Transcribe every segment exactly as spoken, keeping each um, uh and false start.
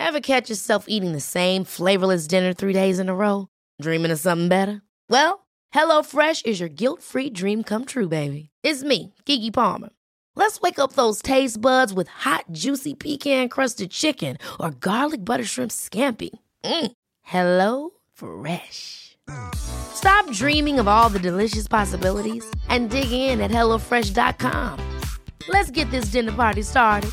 Ever catch yourself eating the same flavorless dinner three days in a row? Dreaming of something better? Well, HelloFresh is your guilt-free dream come true, baby. It's me, Keke Palmer. Let's wake up those taste buds with hot, juicy pecan-crusted chicken or garlic butter shrimp scampi. Mm. Hello Fresh. Stop dreaming of all the delicious possibilities and dig in at hello fresh dot com. Let's get this dinner party started.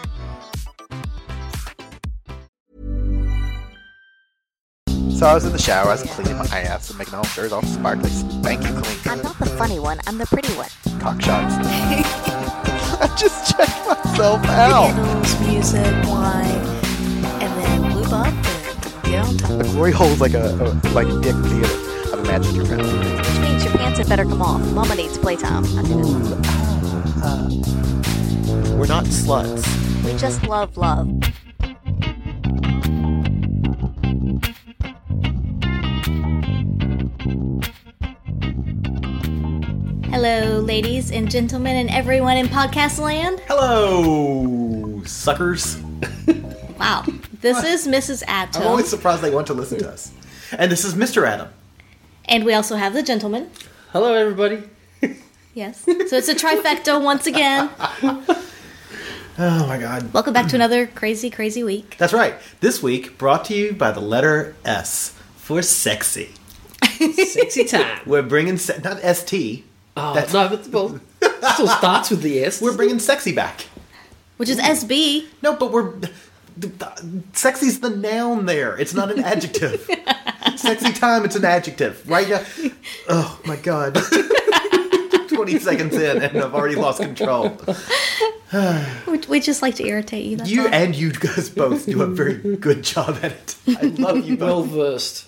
So I was in the shower, I was cleaning my ass and making all dirt all sparkly, spanky clean. I'm not the funny one, I'm the pretty one. Cock shots. I just checked myself out. Candles, music, wine, and then lube up and get on top. The glory hole's like a, a like a dick theater. I've imagined your friends. Which means your pants had better come off. Mama needs playtime. Ooh, uh, we're not sluts. We just love love. Hello, ladies and gentlemen, and everyone in podcast land. Hello, suckers. Wow, this is Missus Atom. I'm always surprised they want to listen to us. And this is Mister Adam. And we also have the gentleman. Hello, everybody. Yes. So it's a trifecta once again. Oh my god. Welcome back to another crazy, crazy week. That's right. This week brought to you by the letter S for sexy. Sexy time. We're bringing, se- not S T. Oh, That's- no, but well, it still starts with the S. We're bringing sexy back. Which is S B. No, but we're... Sexy's the noun there. It's not an adjective. Sexy time, it's an adjective. Right now... Oh, my God. twenty seconds in, and I've already lost control. we, we just like to irritate you. That's You all. and you guys both do a very good job at it. I love you well both.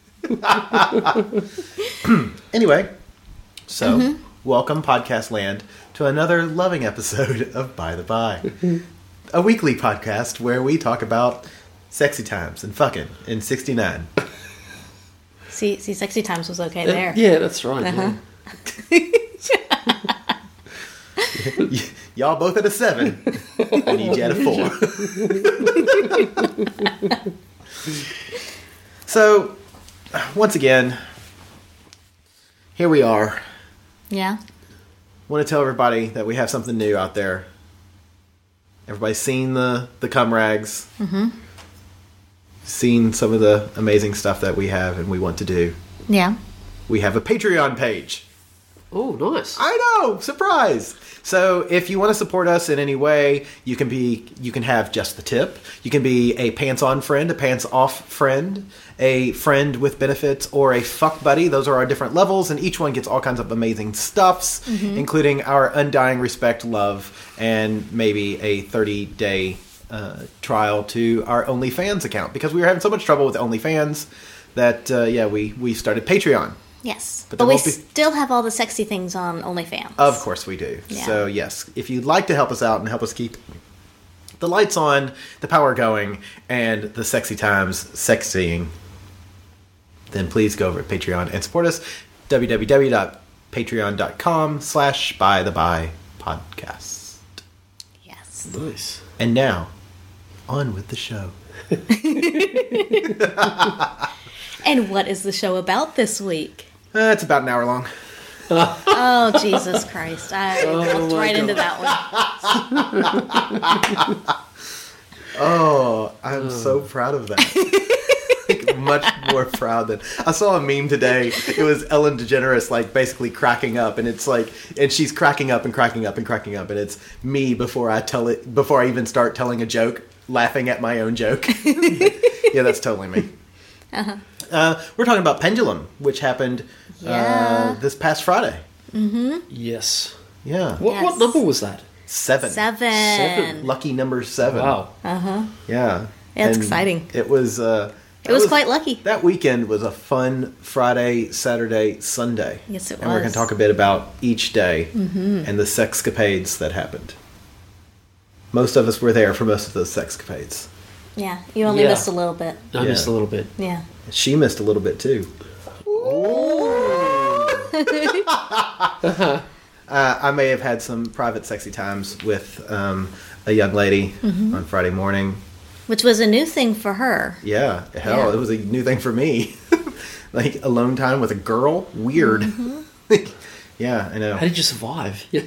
versed. Anyway, so Mm-hmm. welcome, Podcast Land, to another loving episode of By the By, a weekly podcast where we talk about sexy times and fucking in sixty-nine. See, see, sexy times was okay there. Yeah, that's right. Uh-huh. Yeah. Y- y'all both at a seven. I need you at a four. So, once again, here we are. Yeah. Want to tell everybody that we have something new out there. Everybody's seen the, the cum rags. Mm-hmm. Seen some of the amazing stuff that we have and we want to do. Yeah. We have a Patreon page. Oh, nice. I know! Surprise! So if you want to support us in any way, you can be you can have just the tip. You can be a pants-on friend, a pants-off friend, a friend with benefits, or a fuck buddy. Those are our different levels, and each one gets all kinds of amazing stuffs, mm-hmm. including our undying respect, love, and maybe a thirty-day uh, trial to our OnlyFans account. Because we were having so much trouble with OnlyFans that, uh, yeah, we, we started Patreon. Yes. But But, there we won't be- still have all the sexy things on OnlyFans. Of course we do. Yeah. So, yes, if you'd like to help us out and help us keep the lights on, the power going, and the sexy times sexying, then please go over to Patreon and support us. www.patreon.com slash by the by podcast. Yes. Nice. And now, on with the show. And what is the show about this week? Uh, it's about an hour long. Oh, Jesus Christ. I Oh, walked my right God. into that one. Oh, I'm so proud of that. Like, much more proud than I saw a meme today. It was Ellen DeGeneres like basically cracking up, and it's like, and she's cracking up and cracking up and cracking up, and it's me before I tell it, before I even start telling a joke, laughing at my own joke. Yeah, that's totally me. Uh-huh. Uh, we're talking about Pendulum, which happened Yeah. uh, this past Friday. Yes. Yeah, What, Yes. what number was that? seven. Seven. Seven. Lucky number seven. Wow. Uh-huh. Yeah. Yeah, it's And exciting. It was. Uh, It was quite lucky. That weekend was a fun Friday, Saturday, Sunday. Yes, it And we're going was. to talk a bit about each day and the sexcapades that happened. Most of us were there for most of those sexcapades. Yeah, you only Yeah. missed a little bit. I Yeah. missed a little bit. Yeah. She missed a little bit too. uh, I may have had some private sexy times with um, a young lady on Friday morning. Which was a new thing for her. Yeah, hell, Yeah. it was a new thing for me. Like alone time with a girl, weird. Mm-hmm. Yeah, I know. How did you survive? Yeah.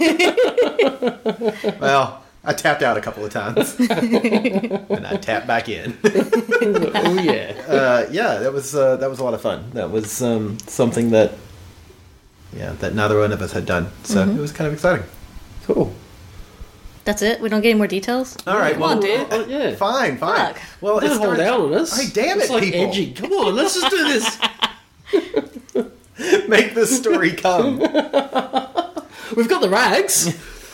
Well, I tapped out a couple of times, and I tapped back in. Oh yeah. Uh, yeah, that was uh, that was a lot of fun. That was um, something that, yeah, that neither one of us had done. So Mm-hmm. it was kind of exciting. Cool. That's it? We don't get any more details? All right, Come well, on, dude. Oh, yeah. Fine, fine. Fuck. Well, it Don't hold starts- down on us. Hey, damn it's it, like people! edgy. Come on, let's just do this. Make the story come. We've got the rags.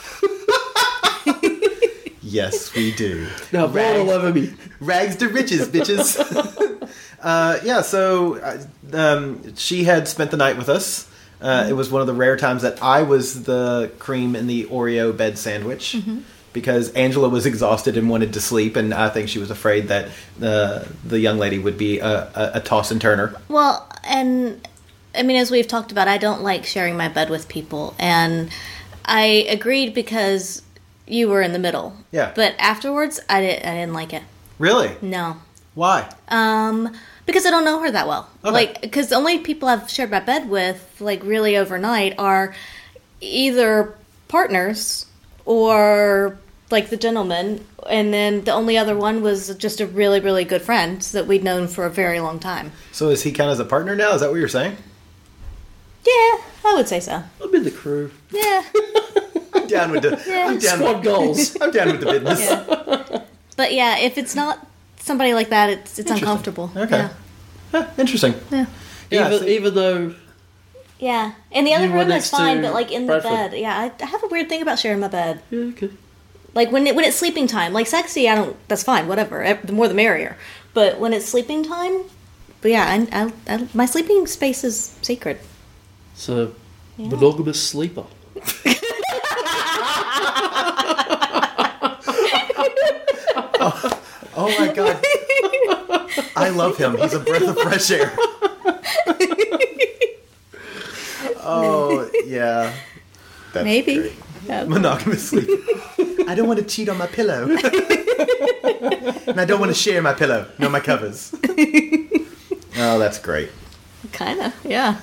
Yes, we do. Now, blow all over me. Rags to riches, bitches. uh, yeah, so uh, um, she had spent the night with us. Uh, It was one of the rare times that I was the cream in the Oreo bed sandwich. Because Angela was exhausted and wanted to sleep, and I think she was afraid that the the young lady would be a, a, a toss and turner. Well, and I mean, as we've talked about, I don't like sharing my bed with people. And I agreed because you were in the middle. Yeah. But afterwards, I, did, I didn't like it. Really? No. Why? Um, because I don't know her that well. Okay. Like, because the only people I've shared my bed with, like, really overnight are either partners or, like, the gentleman. And then the only other one was just a really, really good friend that we'd known for a very long time. So is he count as a partner now? Is that what you're saying? Yeah, I would say so. I'm in the crew. Yeah. I'm down with the. I'm down Squad with, goals. I'm down with the business. Yeah. But yeah, if it's not somebody like that, it's it's uncomfortable. Okay. Yeah. Huh, interesting. Yeah. Yeah, even, so- even though Yeah. And the other You were room is next fine, to but like in Bradford. the bed, yeah, I, I have a weird thing about sharing my bed. yeah, okay. Like when it, when it's sleeping time, like sexy, I don't. That's fine, whatever. Eh, The more the merrier. But when it's sleeping time, but yeah, I, I, I, my sleeping space is sacred. So Yeah. monogamous sleeper. Oh my god. I love him. He's a breath of fresh air. Oh, yeah. That's Maybe. great. Yeah. Monogamous sleep. I don't want to cheat on my pillow. And I don't want to share my pillow, nor my covers. Oh, that's great. Kind of. Yeah.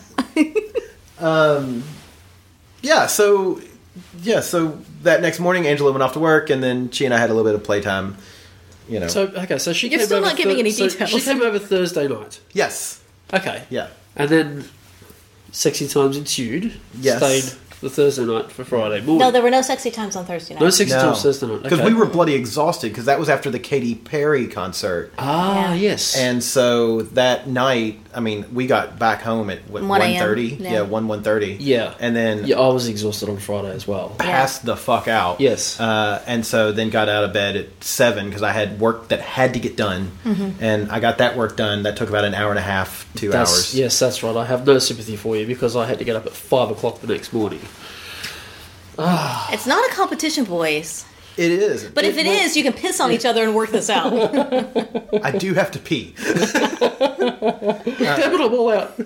Yeah, so yeah, so that next morning Angela went off to work, and then she and I had a little bit of playtime. You know. So okay, so she You're came still over not giving any so details. She came over Thursday night. yes. Okay. Yeah. And then sexy times ensued. Yes. Stayed the Thursday night for Friday morning. No, there were no sexy times on Thursday night. No sexy No. times Thursday night. Because Okay. we were bloody exhausted, because that was after the Katy Perry concert. Ah, Yeah. yes. And so that night, I mean, we got back home at what, one a.m. one thirty? Yeah. Yeah, one, one thirty. Yeah. And then yeah, I was exhausted on Friday as well. passed the fuck out. Yes. Uh, and so then got out of bed at seven because I had work that had to get done. Mm-hmm. And I got that work done. That took about an hour and a half, two That's, hours. Yes, that's right. I have no sympathy for you because I had to get up at five o'clock the next morning. It's not a competition, boys. It is. But if it is, you can piss on each other and work this out. I do have to pee. Damn it, I'm all out.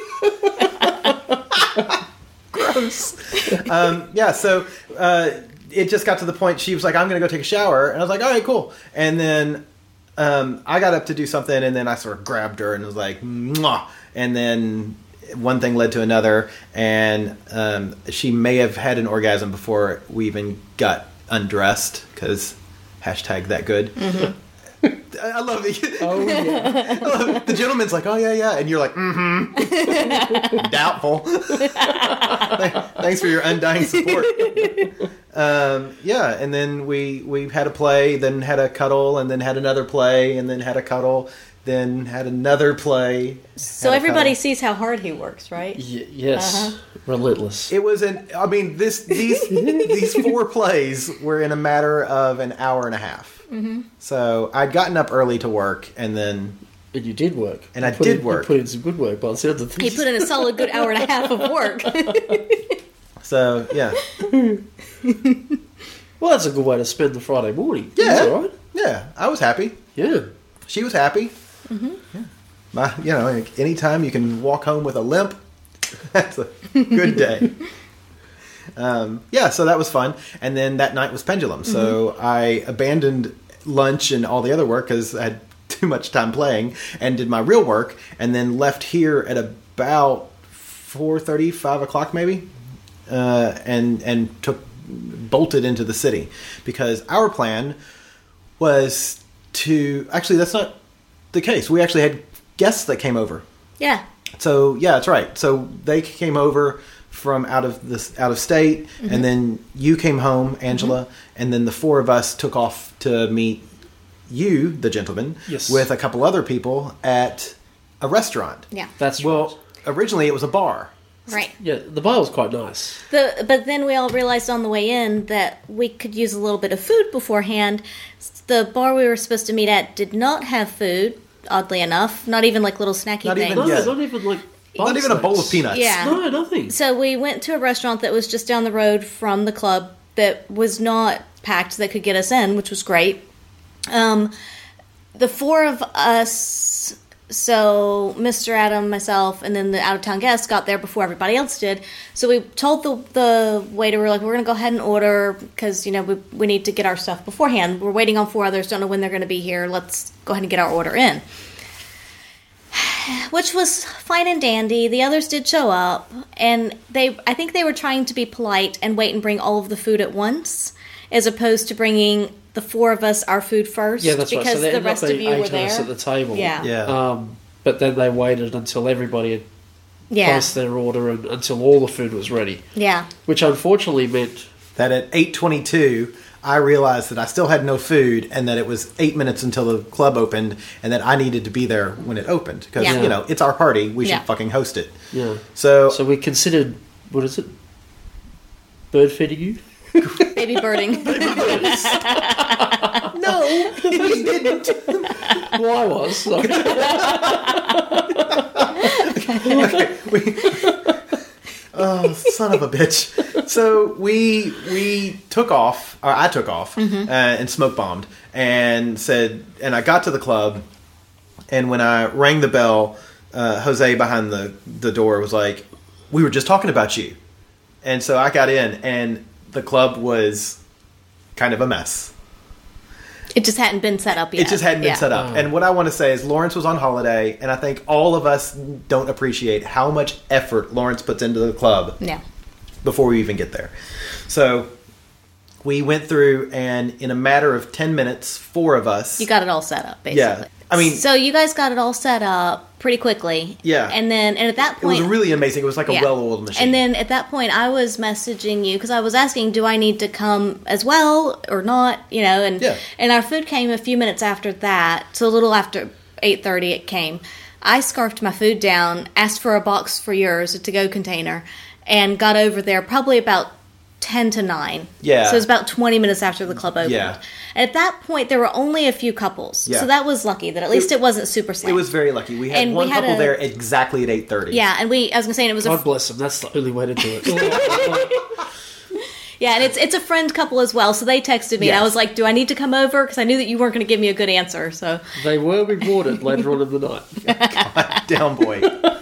Gross. um, yeah, so uh, it just got to the point she was like, I'm going to go take a shower. And I was like, all right, cool. And then um, I got up to do something, and then I sort of grabbed her and was like, mwah. And then one thing led to another, and um, she may have had an orgasm before we even got undressed, because hashtag that good. I love it. Oh, yeah. I love it. The gentleman's like, oh, yeah, yeah. And you're like, mm-hmm. Doubtful. Thanks for your undying support. Um, yeah, and then we, we had a play, then had a cuddle, and then had another play, and then had a cuddle, then had another play. So had a everybody cuddle. sees how hard he works, right? Y- yes. Uh-huh. Relentless. It was an, I mean, this these these four plays were in a matter of an hour and a half. Mm-hmm. So I'd gotten up early to work, and then And you did work. And You I put did in, work. You put in some good work by the sounds of He things. put in a solid good hour and a half of work. so yeah, Well, that's a good way to spend the Friday morning. yeah, That's all right. yeah. I was happy. Yeah. She was happy. Mm-hmm. Yeah. My, you know, like, anytime you can walk home with a limp, that's a good day. um, yeah, so that was fun. And then that night was Pendulum. So I abandoned lunch and all the other work because I had too much time playing, and did my real work, and then left here at about four thirty, five o'clock maybe, uh, and and took bolted into the city because our plan was to actually that's not the case. We actually had guests that came over. Yeah. So yeah, that's right. So they came over from out of this out of state, mm-hmm. and then you came home, Angela, mm-hmm. and then the four of us took off to meet you, the gentleman, yes. with a couple other people at a restaurant. Yeah, that's well. Right. Originally, it was a bar. Right. Yeah, the bar was quite nice. The, but then we all realized on the way in that we could use a little bit of food beforehand. The bar we were supposed to meet at did not have food, oddly enough. Not even like little snacky not things. Even, no, yeah. not even like... Not even snacks. A bowl of peanuts. Yeah. No, nothing. So we went to a restaurant that was just down the road from the club that was not packed, that could get us in, which was great. Um, the four of us... So Mister Adam, myself, and then the out-of-town guests got there before everybody else did. So we told the the waiter, we're like, we're going to go ahead and order because, you know, we, we need to get our stuff beforehand. We're waiting on four others, don't know when they're going to be here. Let's go ahead and get our order in. Which was fine and dandy. The others did show up, and they I think they were trying to be polite and wait and bring all of the food at once, as opposed to bringing the four of us our food first. Yeah, that's because right. So the rest of you eight were there of us at the table. Yeah. Yeah. Um, but then they waited until everybody had yeah. placed their order and until all the food was ready. Yeah. Which unfortunately meant that at eight twenty-two, I realized that I still had no food and that it was eight minutes until the club opened and that I needed to be there when it opened. Because, Yeah. you know, it's our party. We should Yeah. fucking host it. yeah. So, So we considered, what is it? Bird feeding you? Baby birding. no, we didn't. Well, I was. So. Okay, we, oh, son of a bitch. So we we took off, or I took off, Mm-hmm. uh, and smoke bombed, and said, and I got to the club, and when I rang the bell, uh, Jose behind the the door was like, "We were just talking about you," and so I got in, and the club was kind of a mess. It just hadn't been set up yet. It just hadn't been Yeah. set up. Oh. And what I want to say is Lawrence was on holiday, and I think all of us don't appreciate how much effort Lawrence puts into the club Yeah. before we even get there. So we went through, and in a matter of ten minutes, four of us... You got it all set up, basically. Yeah. I mean... So you guys got it all set up pretty quickly. Yeah. And then, and at that It point... was really amazing. It was like a Yeah. well-oiled machine. And then at that point, I was messaging you because I was asking, do I need to come as well or not? You know, and Yeah. and our food came a few minutes after that, so a little after eight thirty it came. I scarfed my food down, asked for a box for yours, a to-go container, and got over there probably about ten to nine. Yeah. So it was about twenty minutes after the club opened. Yeah. At that point, there were only a few couples. Yeah. So that was lucky that at least it, wasn't super It slammed. was very lucky. We had And we one had couple a- there exactly at eight thirty. Yeah, and we, I was going to say, it was a God bless them. That's the only way to do it. Yeah, and it's it's a friend couple as well. So they texted me, and I Yes. was like, "Do I need to come over?" Because I knew that you weren't going to give me a good answer. So They were rewarded later on in the night. Down boy.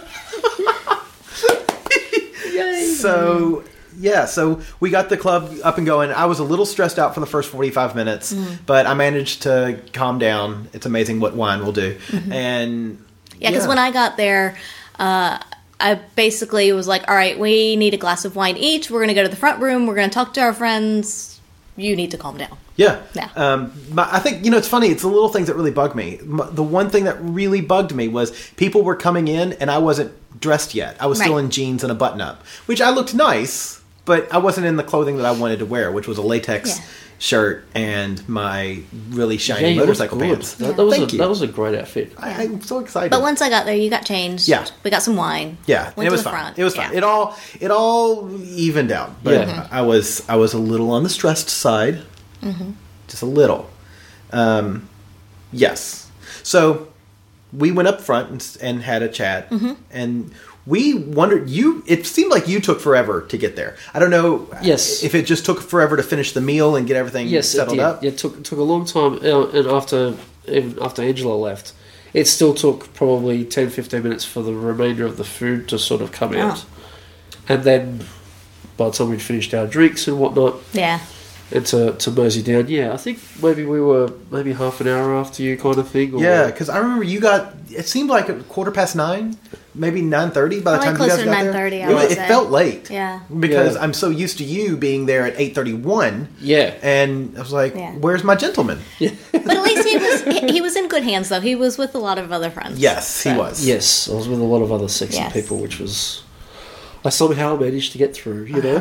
So yeah, so we got the club up and going. I was a little stressed out for the first forty-five minutes, Mm-hmm. but I managed to calm down. It's amazing what wine will do. Mm-hmm. And yeah, because when I got there, uh, I basically was like, "All right, we need a glass of wine each. We're going to go to the front room. We're going to talk to our friends. You need to calm down." Yeah. Yeah. Um, my, I think, you know, it's funny. It's the little things that really bug me. M- The one thing that really bugged me was people were coming in and I wasn't dressed yet. I was still Right. in jeans and a button up, which I looked nice, but I wasn't in the clothing that I wanted to wear, which was a latex Yeah. shirt and my really shiny Yeah, you looked motorcycle good. pants. That, that was Thank a, you. that was a great outfit. I, I'm so excited. But once I got there, you got changed. Yeah. we got some wine. Yeah, went and it to was the fine. front. It was fine. Yeah. It all it all evened out, but Yeah. I was I was a little on the stressed side, Mm-hmm. just a little. Um, yes. So we went up front and, and had a chat, Mm-hmm. and we wondered. You it seemed like you took forever to get there. I don't know. Yes. if it just took forever to finish the meal and get everything Yes, it settled did. up. It took took a long time, uh, and after even after Angela left, it still took probably ten to fifteen minutes for the remainder of the food to sort of come out, and then by the time we'd finished our drinks and whatnot, Yeah. and to, to mosey down. Yeah, I think maybe we were maybe half an hour after you kind of thing. Or, Yeah, because I remember you got. It seemed like a quarter past nine, maybe nine thirty. By the Probably time you guys closer to got there, nine thirty, I it, would was- it say. felt late. Yeah. because Yeah. I'm so used to you being there at eight thirty one. Yeah. and I was like, Yeah. "Where's my gentleman?" But at least he was he, he was in good hands, though. He was with a lot of other friends. Yes, he So- was. Yes, I was with a lot of other sexy Yes. people, which was I somehow managed to get through. You know.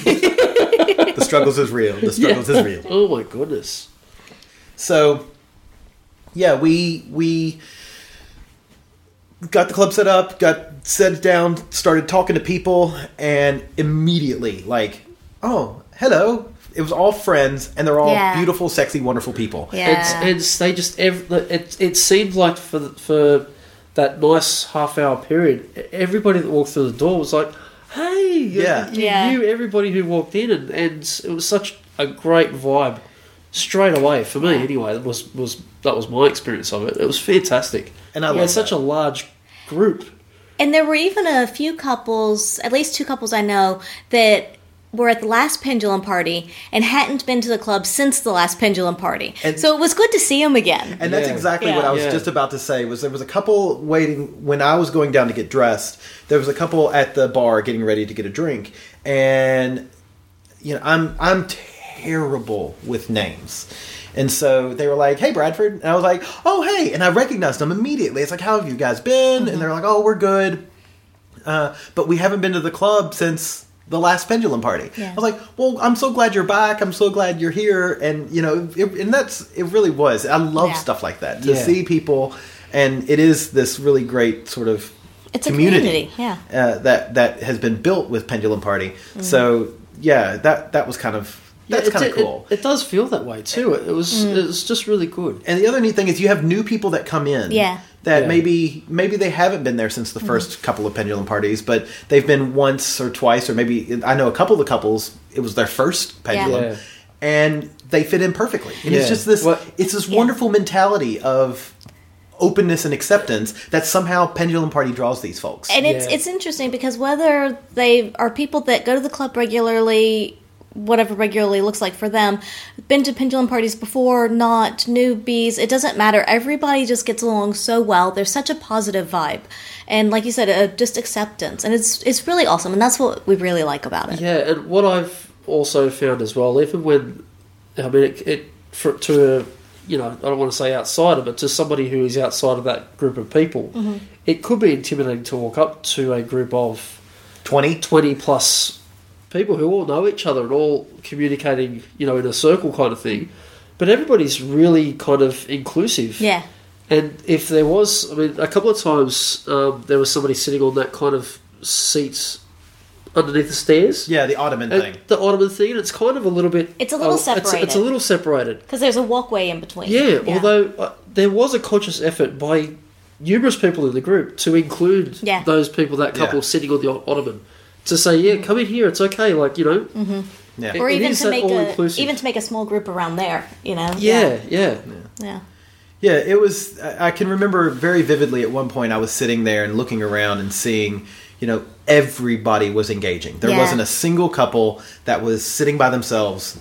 The struggles is real. The struggles is real. Oh my goodness. So, yeah, we we got the club set up, got set down, started talking to people, and immediately, like, oh, hello. It was all friends, and they're all Yeah. beautiful, sexy, wonderful people. Yeah. And, and they just ev- it it seemed like for the- for that nice half hour period, everybody that walked through the door was like, "Hey, you- Yeah. you Yeah. knew everybody who walked in," and, and it was such a great vibe straight away for me. Anyway, that was was that was my experience of it. It was fantastic, And I we love had such that. a large group. And there were even a few couples, at least two couples I know, that were at the last pendulum party and hadn't been to the club since the last pendulum party. And- so it was good to see them again. And that's Yeah. exactly Yeah. what I was Yeah. just about to say. Was there was a couple waiting when I was going down to get dressed. There was a couple at the bar getting ready to get a drink, and you know I'm I'm terrible with names, and so they were like, "Hey, Bradford," and I was like, "Oh, hey," and I recognized them immediately. It's like, "How have you guys been?" And they're like, "Oh, we're good, uh, but we haven't been to the club since." The last pendulum party. Yeah. I was like, "Well, I'm so glad you're back. I'm so glad you're here." And you know, it, and that's it. Really was. I love Yeah. stuff like that to Yeah. see people, and it is this really great sort of It's a community, community, yeah. uh, that that has been built with Pendulum Party. So yeah, that that was kind of that's Yeah, it- kind of it- cool. It, it does feel that way too. It, it was it was just really good. And the other neat thing is you have new people that come in. Yeah. That Yeah. maybe maybe they haven't been there since the first couple of pendulum parties, but they've been once or twice, or maybe I know a couple of the couples. It was their first pendulum, Yeah. and they fit in perfectly. And it's Yeah. just this. What- It's this wonderful mentality of openness and acceptance that somehow Pendulum Party draws these folks. And it's Yeah. it's interesting because whether they are people that go to the club regularly, whatever regularly looks like for them, been to pendulum parties before, not newbies, it doesn't matter. Everybody just gets along so well. There's such a positive vibe, and like you said, uh, just acceptance, and it's it's really awesome, and that's what we really like about it. Yeah, and what I've also found as well, even when I mean it, it for, to a, you know, I don't want to say outsider, but to somebody who is outside of that group of people, it could be intimidating to walk up to a group of Twenty. twenty plus people who all know each other and all communicating, you know, in a circle kind of thing. But everybody's really kind of inclusive. Yeah. And if there was, I mean, a couple of times um, there was somebody sitting on that kind of seat underneath the stairs. Yeah, the Ottoman And thing. the ottoman thing, and it's kind of a little bit. It's a little oh, It's, it's separated. a little separated. Because there's a walkway in between. Yeah, although uh, there was a conscious effort by numerous people in the group to include Yeah. those people, that couple Yeah. sitting on the ot- ottoman, to say, yeah, come in here, it's okay, like, you know. Yeah. or It even is to that make a all-inclusive. even to make a small group around there, you know. Yeah, yeah. Yeah. Yeah, it was. I I can remember very vividly at one point I was sitting there and looking around and seeing, you know, everybody was engaging. There Yeah. wasn't a single couple that was sitting by themselves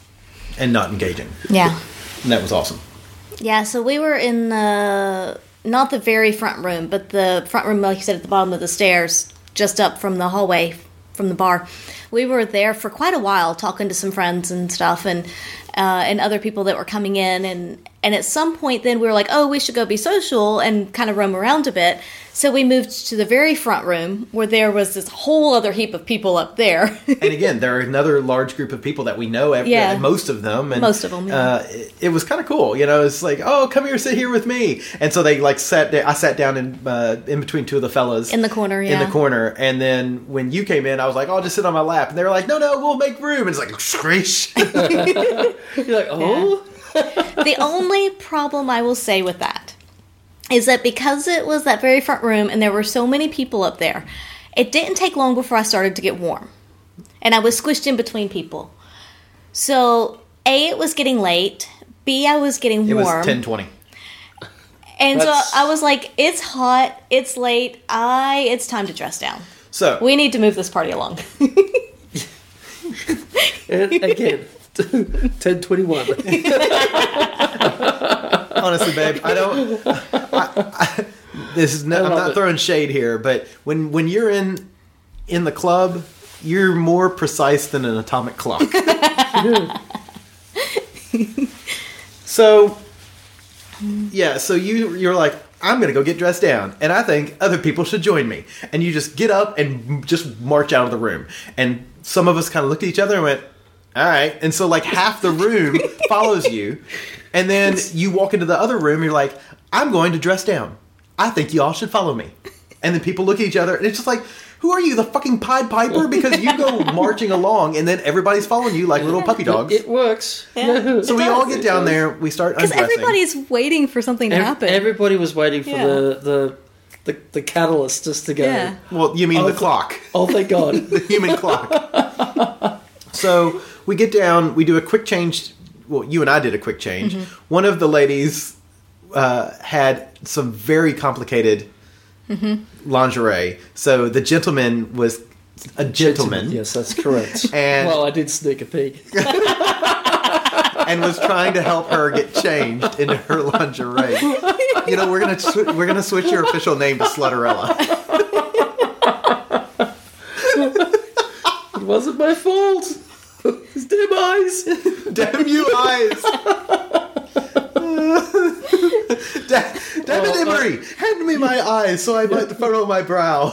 and not engaging. Yeah. And that was awesome. Yeah, so we were in the not the very front room, but the front room, like you said, at the bottom of the stairs, just up from the hallway from the bar. We were there for quite a while, talking to some friends and stuff, and uh, and other people that were coming in, and and at some point, then we were like, oh, we should go be social and kind of roam around a bit. So we moved to the very front room, where there was this whole other heap of people up there. And again, there are another large group of people that we know, every, Yeah. most of them. And, Most of them, yeah. Uh, it, it was kind of cool. You know, it's like, oh, come here, sit here with me. And so they like sat there. I sat down in, uh, in between two of the fellas. In the corner, In yeah. the corner. And then when you came in, I was like, oh, I'll just sit on my lap. And they were like, no, no, we'll make room. And it's like, screech. You're like, oh? The only problem I will say with that is that because it was that very front room and there were so many people up there, it didn't take long before I started to get warm. And I was squished in between people. So, A, it was getting late. B, I was getting It was warm. ten twenty. And That's- so I was like, it's hot, it's late, I it's time to dress down. So, We need to move this party along. And again, ten twenty-one. Honestly, babe, I don't. I, I, this is. No, I I'm love not it. throwing shade here, but when when you're in in the club, you're more precise than an atomic clock. So, yeah. So you you're like, I'm gonna go get dressed down, and I think other people should join me. And you just get up and just march out of the room. And some of us kind of looked at each other and went, all right. And so like half the room follows you. And then you walk into the other room and you're like, I'm going to dress down. I think y'all should follow me. And then people look at each other and it's just like, who are you, the fucking Pied Piper? Because you go marching along and then everybody's following you like little puppy dogs. It works. Yeah. So we all get down there, we start Because undressing. everybody's waiting for something to Ev- happen. Everybody was waiting for Yeah. the, the the the catalyst just to go. Yeah. Well, you mean Oh, the th- clock. Oh, thank God. The human clock. So we get down, we do a quick change. Well, you and I did a quick change. Mm-hmm. One of the ladies uh, had some very complicated Mm-hmm. lingerie. So the gentleman was a gentleman Yes, that's correct. And- well, I did sneak a peek. and was trying to help her get changed into her lingerie. You know, we're gonna sw- we're gonna switch your official name to Slutterella. It wasn't my fault. It's damn eyes. Damn you eyes! Da- Damn it, Oh, Emery! Hand me my eyes so I might furrow my brow.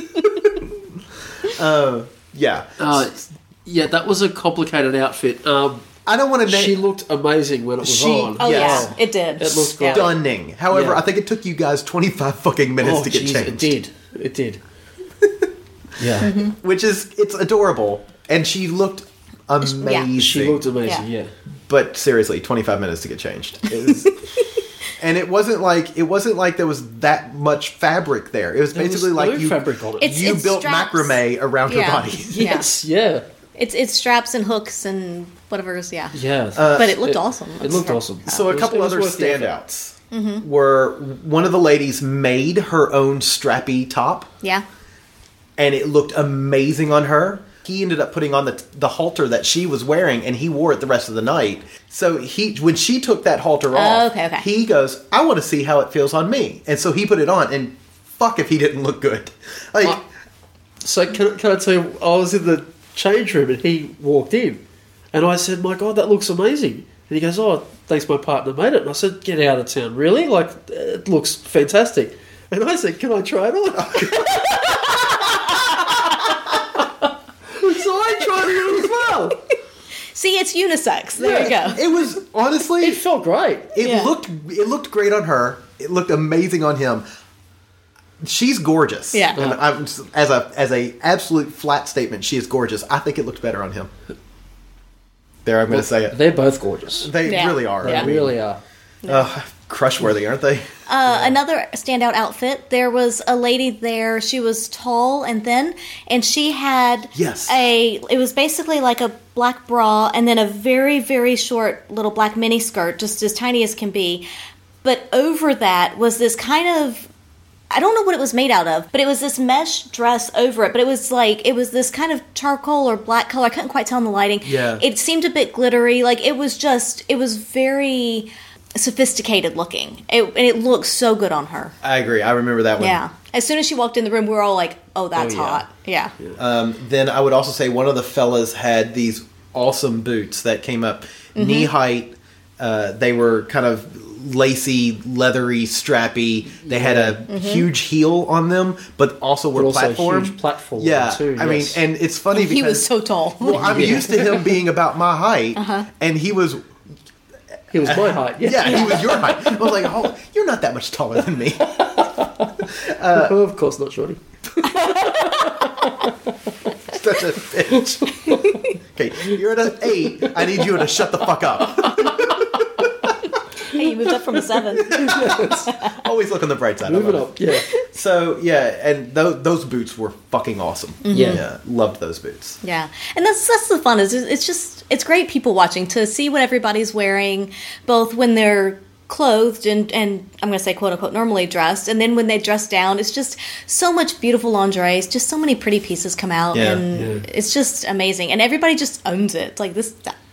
uh, yeah. Uh, yeah, that was a complicated outfit. Um, I don't want to name. she looked amazing when it was She- on. oh, Yes. yeah. It did. It looked great. Yeah. Stunning. However, Yeah. I think it took you guys twenty-five fucking minutes Oh, to get jeez, changed. it did. It did. Yeah. Which is, it's adorable. And she looked amazing. She looked amazing, Yeah. yeah. But seriously, twenty-five minutes to get changed. It was, and it wasn't like it wasn't like there was that much fabric there. It was There was basically like no you fabric on it. It's- you built straps. macrame around her Yeah. body. Yeah. Yes, yeah. It's it's straps and hooks and whatever's, yeah. Yeah. But it looked it- awesome. It looked awesome. So It a was- couple it was other worth the effort. standouts Mm-hmm. were one of the ladies made her own strappy top, Yeah. and it looked amazing on her. He ended up putting on the the halter that she was wearing, and he wore it the rest of the night. So he, when she took that halter off, okay, okay. he goes, "I want to see how it feels on me," and so he put it on, and fuck if he didn't look good. Like, Uh, So can, can I tell you, I was in the change room and he walked in, and I said, "My God, that looks amazing." And he goes, "Oh, thanks, my partner made it." And I said, "Get out of town, really? Like, it looks fantastic." And I said, "Can I try it on?" So I tried it on as well. See, it's unisex. There you go. it was honestly, It felt great. it Yeah. looked it looked great on her. It looked amazing on him. She's gorgeous. Yeah. And I'm, as a as a absolute flat statement, she is gorgeous. I think it looked better on him. There, I'm going to say it. They're both gorgeous. They Yeah. really are. They Yeah. I mean, really are. uh, crush-worthy, aren't they? Uh, another standout outfit. There was a lady there. She was tall and thin, and she had Yes. a. It was basically like a black bra, and then a very very short little black mini skirt, just as tiny as can be. But over that was this kind of. I don't know what it was made out of, but it was this mesh dress over it. But it was like it was this kind of charcoal or black color. I couldn't quite tell in the lighting. Yeah. It seemed a bit glittery. Like it was just. It was very sophisticated looking. It, and it looked so good on her. I agree. I remember that one. Yeah. As soon as she walked in the room, we were all like, "Oh, that's Oh, yeah. hot." Yeah. Um, then I would also say one of the fellas had these awesome boots that came up knee height. Uh, they were kind of lacy, leathery, strappy. They had a huge heel on them, but also were But also a platform. huge platform Yeah, too, I mean, yes. and it's funny because He was so tall. Well, I'm used to him being about my height, and he was. He was my height. Yeah. Yeah, he was your height. I was like, "Oh, you're not that much taller than me." Oh, of course not, Shorty. Such a bitch. Okay, you're at an eight. I need you to shut the fuck up. Hey, you moved up from a seven. Always look on the bright side. I Move it love up. Yeah. So yeah, and those those boots were fucking awesome. Yeah. yeah, loved those boots. Yeah, and that's that's the fun. Is it's just it's great people watching to see what everybody's wearing, both when they're clothed and and I'm going to say quote unquote normally dressed, and then when they dress down. It's just so much beautiful lingerie. It's just so many pretty pieces come out, Yeah. and Yeah. it's just amazing. And everybody just owns it. It's like this,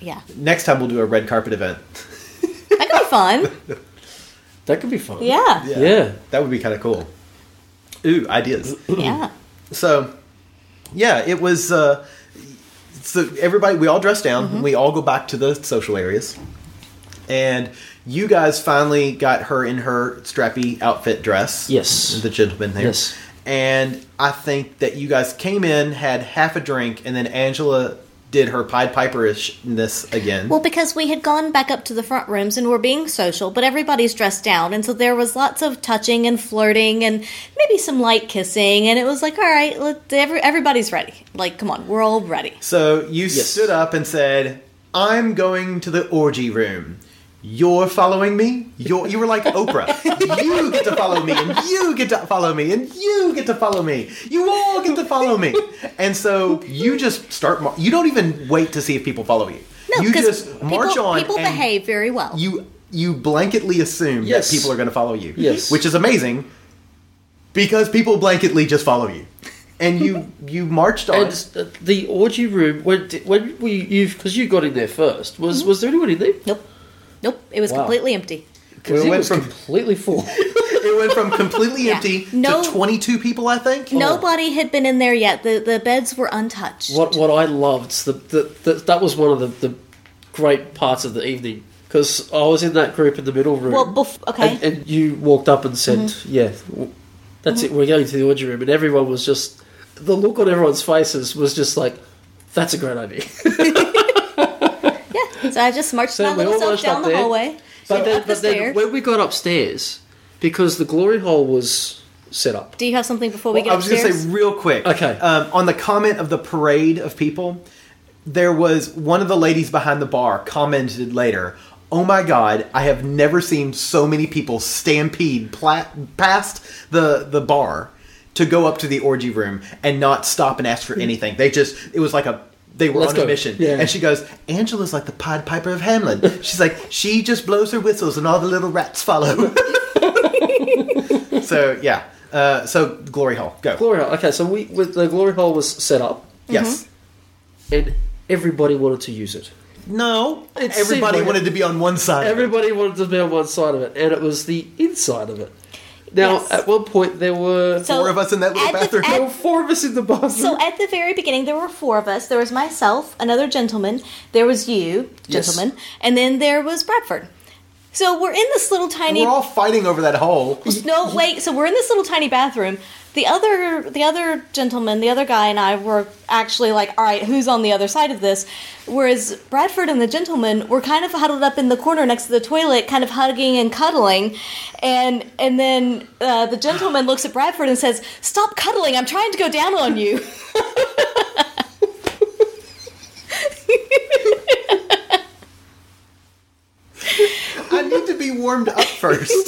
Yeah. Next time we'll do a red carpet event. That could be fun. That could be fun. Yeah. Yeah. Yeah. That would be kind of cool. Ooh, ideas. Yeah. So, yeah, it was. Uh, so everybody, we all dress down. Mm-hmm. We all go back to the social areas, and you guys finally got her in her strappy outfit dress. Yes. The gentleman there. Yes. And I think that you guys came in, had half a drink, and then Angela did her Pied Piper-ishness again. Well, because we had gone back up to the front rooms and we're being social, but everybody's dressed down, and so there was lots of touching and flirting and maybe some light kissing, and it was like, all right, let, every, everybody's ready. Like, come on, we're all ready. So you Yes. stood up and said, I'm going to the orgy room. You're following me? You're, you were like Oprah. You get to follow me, and you get to follow me, and you get to follow me. You all get to follow me. And so you just start, mar- you don't even wait to see if people follow you. No, you because just march people, on people and behave very well. You, you blanketly assume Yes. that people are going to follow you. Yes. Which is amazing, because people blanketly just follow you. And you, you marched on. And uh, the orgy room, when when we you because you got in there first, was Mm-hmm. was there anyone in there? Nope. Nope. It was Wow. completely empty. Because We it went was from- completely full. It went from completely Yeah. empty No- to twenty-two people, I think. Nobody had been in there yet. The the beds were untouched. What what I loved the, the, the that was one of the, the great parts of the evening because I was in that group in the middle room. Well, bef- okay. and, and you walked up and said, "Yeah, w- that's it. We're going to the orgy room," and everyone was just the look on everyone's faces was just like, "That's a great idea." Yeah. So I just marched So my we little all self marched down up the there. hallway. But so then, up the but then stairs. when we got upstairs, because the glory hole was set up. Do you have something before we Well, get I was going upstairs? to say real quick. Okay. Um, on the comment of the parade of people, there was one of the ladies behind the bar commented later, "Oh my God, I have never seen so many people stampede pla- past the the bar to go up to the orgy room and not stop and ask for anything. They just it was like a they were Let's on a go. mission." Yeah. And she goes, "Angela's like the Pied Piper of Hamelin." She's like, she just blows her whistles and all the little rats follow. So yeah. Uh, so glory hole, go. Glory hole. Okay, so we with the glory hole was set up, Yes. and everybody wanted to use it. No. It seemed Everybody like wanted it. to be on one side. Everybody wanted to be on one side of it, and it was the inside of it. Now, Yes. at one point, there were So- Four of us in that little at the- bathroom. at- there were four of us in the bathroom. So at the very beginning, there were four of us. There was myself, another gentleman. There was you, Yes. gentleman, and then there was Bradford. So we're in this little tiny. We're all fighting over that hole. No, wait. So we're in this little tiny bathroom. The other, the other gentleman, the other guy, and I were actually like, all right, who's on the other side of this? Whereas Bradford and the gentleman were kind of huddled up in the corner next to the toilet, kind of hugging and cuddling. And and then uh, the gentleman looks at Bradford and says, "Stop cuddling! I'm trying to go down on you." I need to be warmed up first.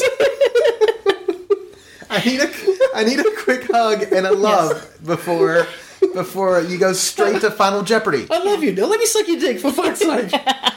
I need a I need a quick hug and a love before before you go straight to Final Jeopardy. I love you. Now let me suck your dick for fuck's sake.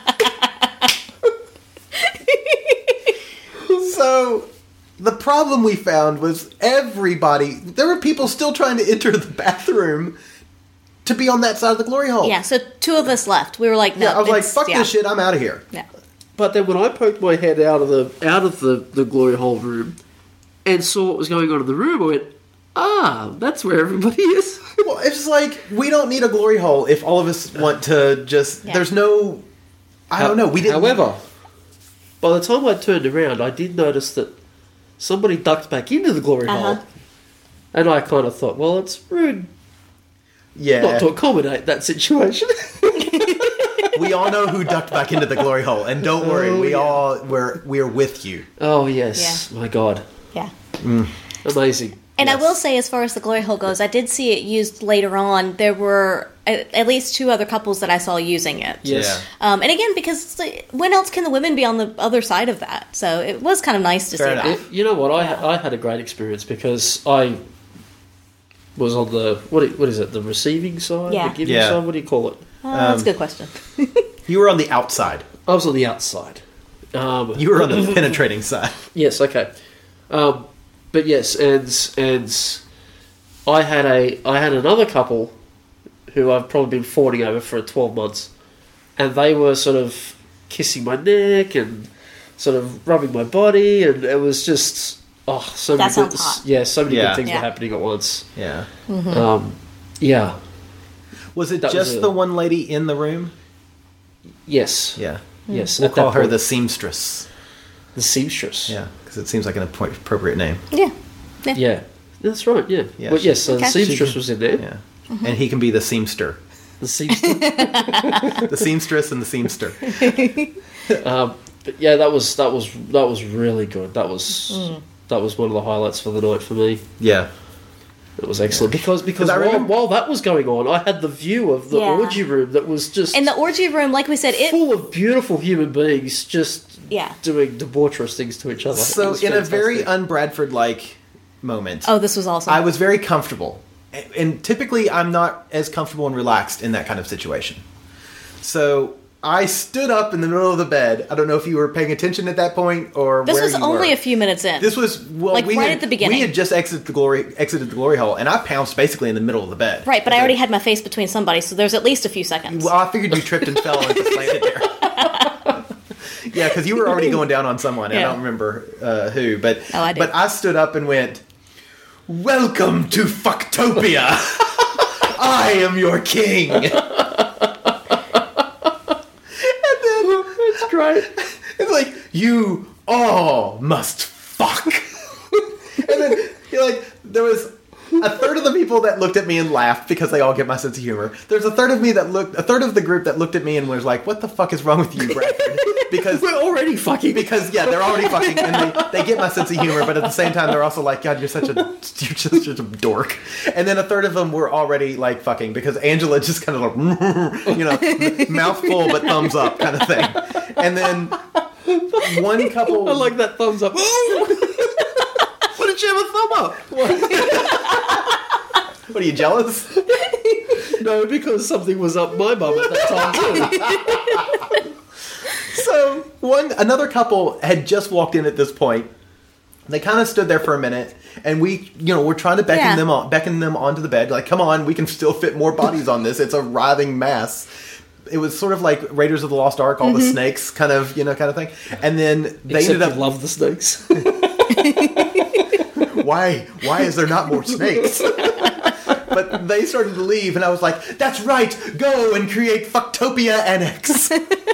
So the problem we found was everybody there were people still trying to enter the bathroom to be on that side of the glory hole. Yeah. So two of us left. We were like, no. Yeah, I was like, it's- fuck yeah. this shit, I'm out of here. Yeah. But then when I poked my head out of the out of the, the glory hole room and saw what was going on in the room, I went, ah, that's where everybody is. Well, it's like we don't need a glory hole if all of us want to just. Yeah. There's no. I don't know. We didn't. However, by the time I turned around, I did notice that somebody ducked back into the glory Uh-huh. hole. And I kind of thought, well, it's rude yeah, not to accommodate that situation. we all know who ducked back into the glory hole, and don't worry, Oh, we yeah. all we're we're with you. Oh, yes. My God. Yeah. Amazing. And Yes. I will say, as far as the glory hole goes, I did see it used later on. There were at, at least two other couples that I saw using it. Yes. Um, and again, because it's like, when else can the women be on the other side of that? So it was kind of nice to Fair see enough. that. It- you know what? I I had a great experience because I was on the what i- what is it? The receiving side, Yeah. the giving Yeah. side. What do you call it? Uh, that's a good question. You were on the outside. I was on the outside. Um, You were on the penetrating side. yes, okay. Um, but yes, and and I had a I had another couple who I've probably been fawning over for twelve months, and they were sort of kissing my neck and sort of rubbing my body, and it was just oh, so That many good, sounds hot. yeah, so many Yeah. good things Yeah. were happening at once. Yeah. Um, yeah, Was it That just was a- the one lady in the room? yes, Yeah. yes. We'll at call that her point. the seamstress. the seamstress. Yeah, because it seems like an appro- appropriate name. Yeah. yeah, that's right. Yeah, Yeah, well, she- yes. So Okay. the seamstress was in there. Yeah. And he can be the seamster. The seamstress. The seamstress and the seamster. um, but yeah, that was that was that was really good. That was that was one of the highlights for the night for me. Yeah. It was excellent because because 'Cause I while, remember- while that was going on, I had the view of the Yeah. orgy room that was just In the orgy room, like we said, it. full of beautiful human beings just Yeah. doing debaucherous things to each other. It So was in a very fantastic. un-Bradford-like moment, Oh, this was awesome. I was very comfortable. And- And typically I'm not as comfortable and relaxed in that kind of situation. So I stood up in the middle of the bed. I don't know if you were paying attention at that point or this where was you only were. a few minutes in. This was well, Like, we right had, at the beginning. We had just exited the glory, exited the glory hole, and I pounced basically in the middle of the bed. right, but I already had my face between somebody, so there's at least a few seconds. Well, I figured you tripped and fell and just landed there. Yeah, because you were already going down on someone. I Yeah. don't remember uh, who, but Oh, I do. but I stood up and went, "Welcome to Fucktopia. I am your king." It's great. It's like, you all must fuck. And then, you're like, there was a third of the people that looked at me and laughed because they all get my sense of humor. There's a third of me that looked, a third of the group that looked at me and was like, what the fuck is wrong with you, Bradford? Because We're already fucking. because yeah, they're already fucking, and they, they get my sense of humor, but at the same time, they're also like, God, you're such a you're just such a dork. And then a third of them were already like fucking because Angela just kind of like, you know, mouth full but thumbs up kind of thing. And then one couple, I like that thumbs up. what did you have a thumb up? What are you jealous? No, because something was up my bum at that time too. So one another couple had just walked in at this point. They kind of stood there for a minute, and we, you know, we're trying to beckon Yeah. them on, beckon them onto the bed. Like, come on, we can still fit more bodies on this. It's a writhing mass. It was sort of like Raiders of the Lost Ark, all the snakes, kind of, you know, kind of thing. And then they Except ended up. you love the snakes. Why? Why is there not more snakes? But they started to leave, and I was like, "That's right, go and create Fucktopia Annex."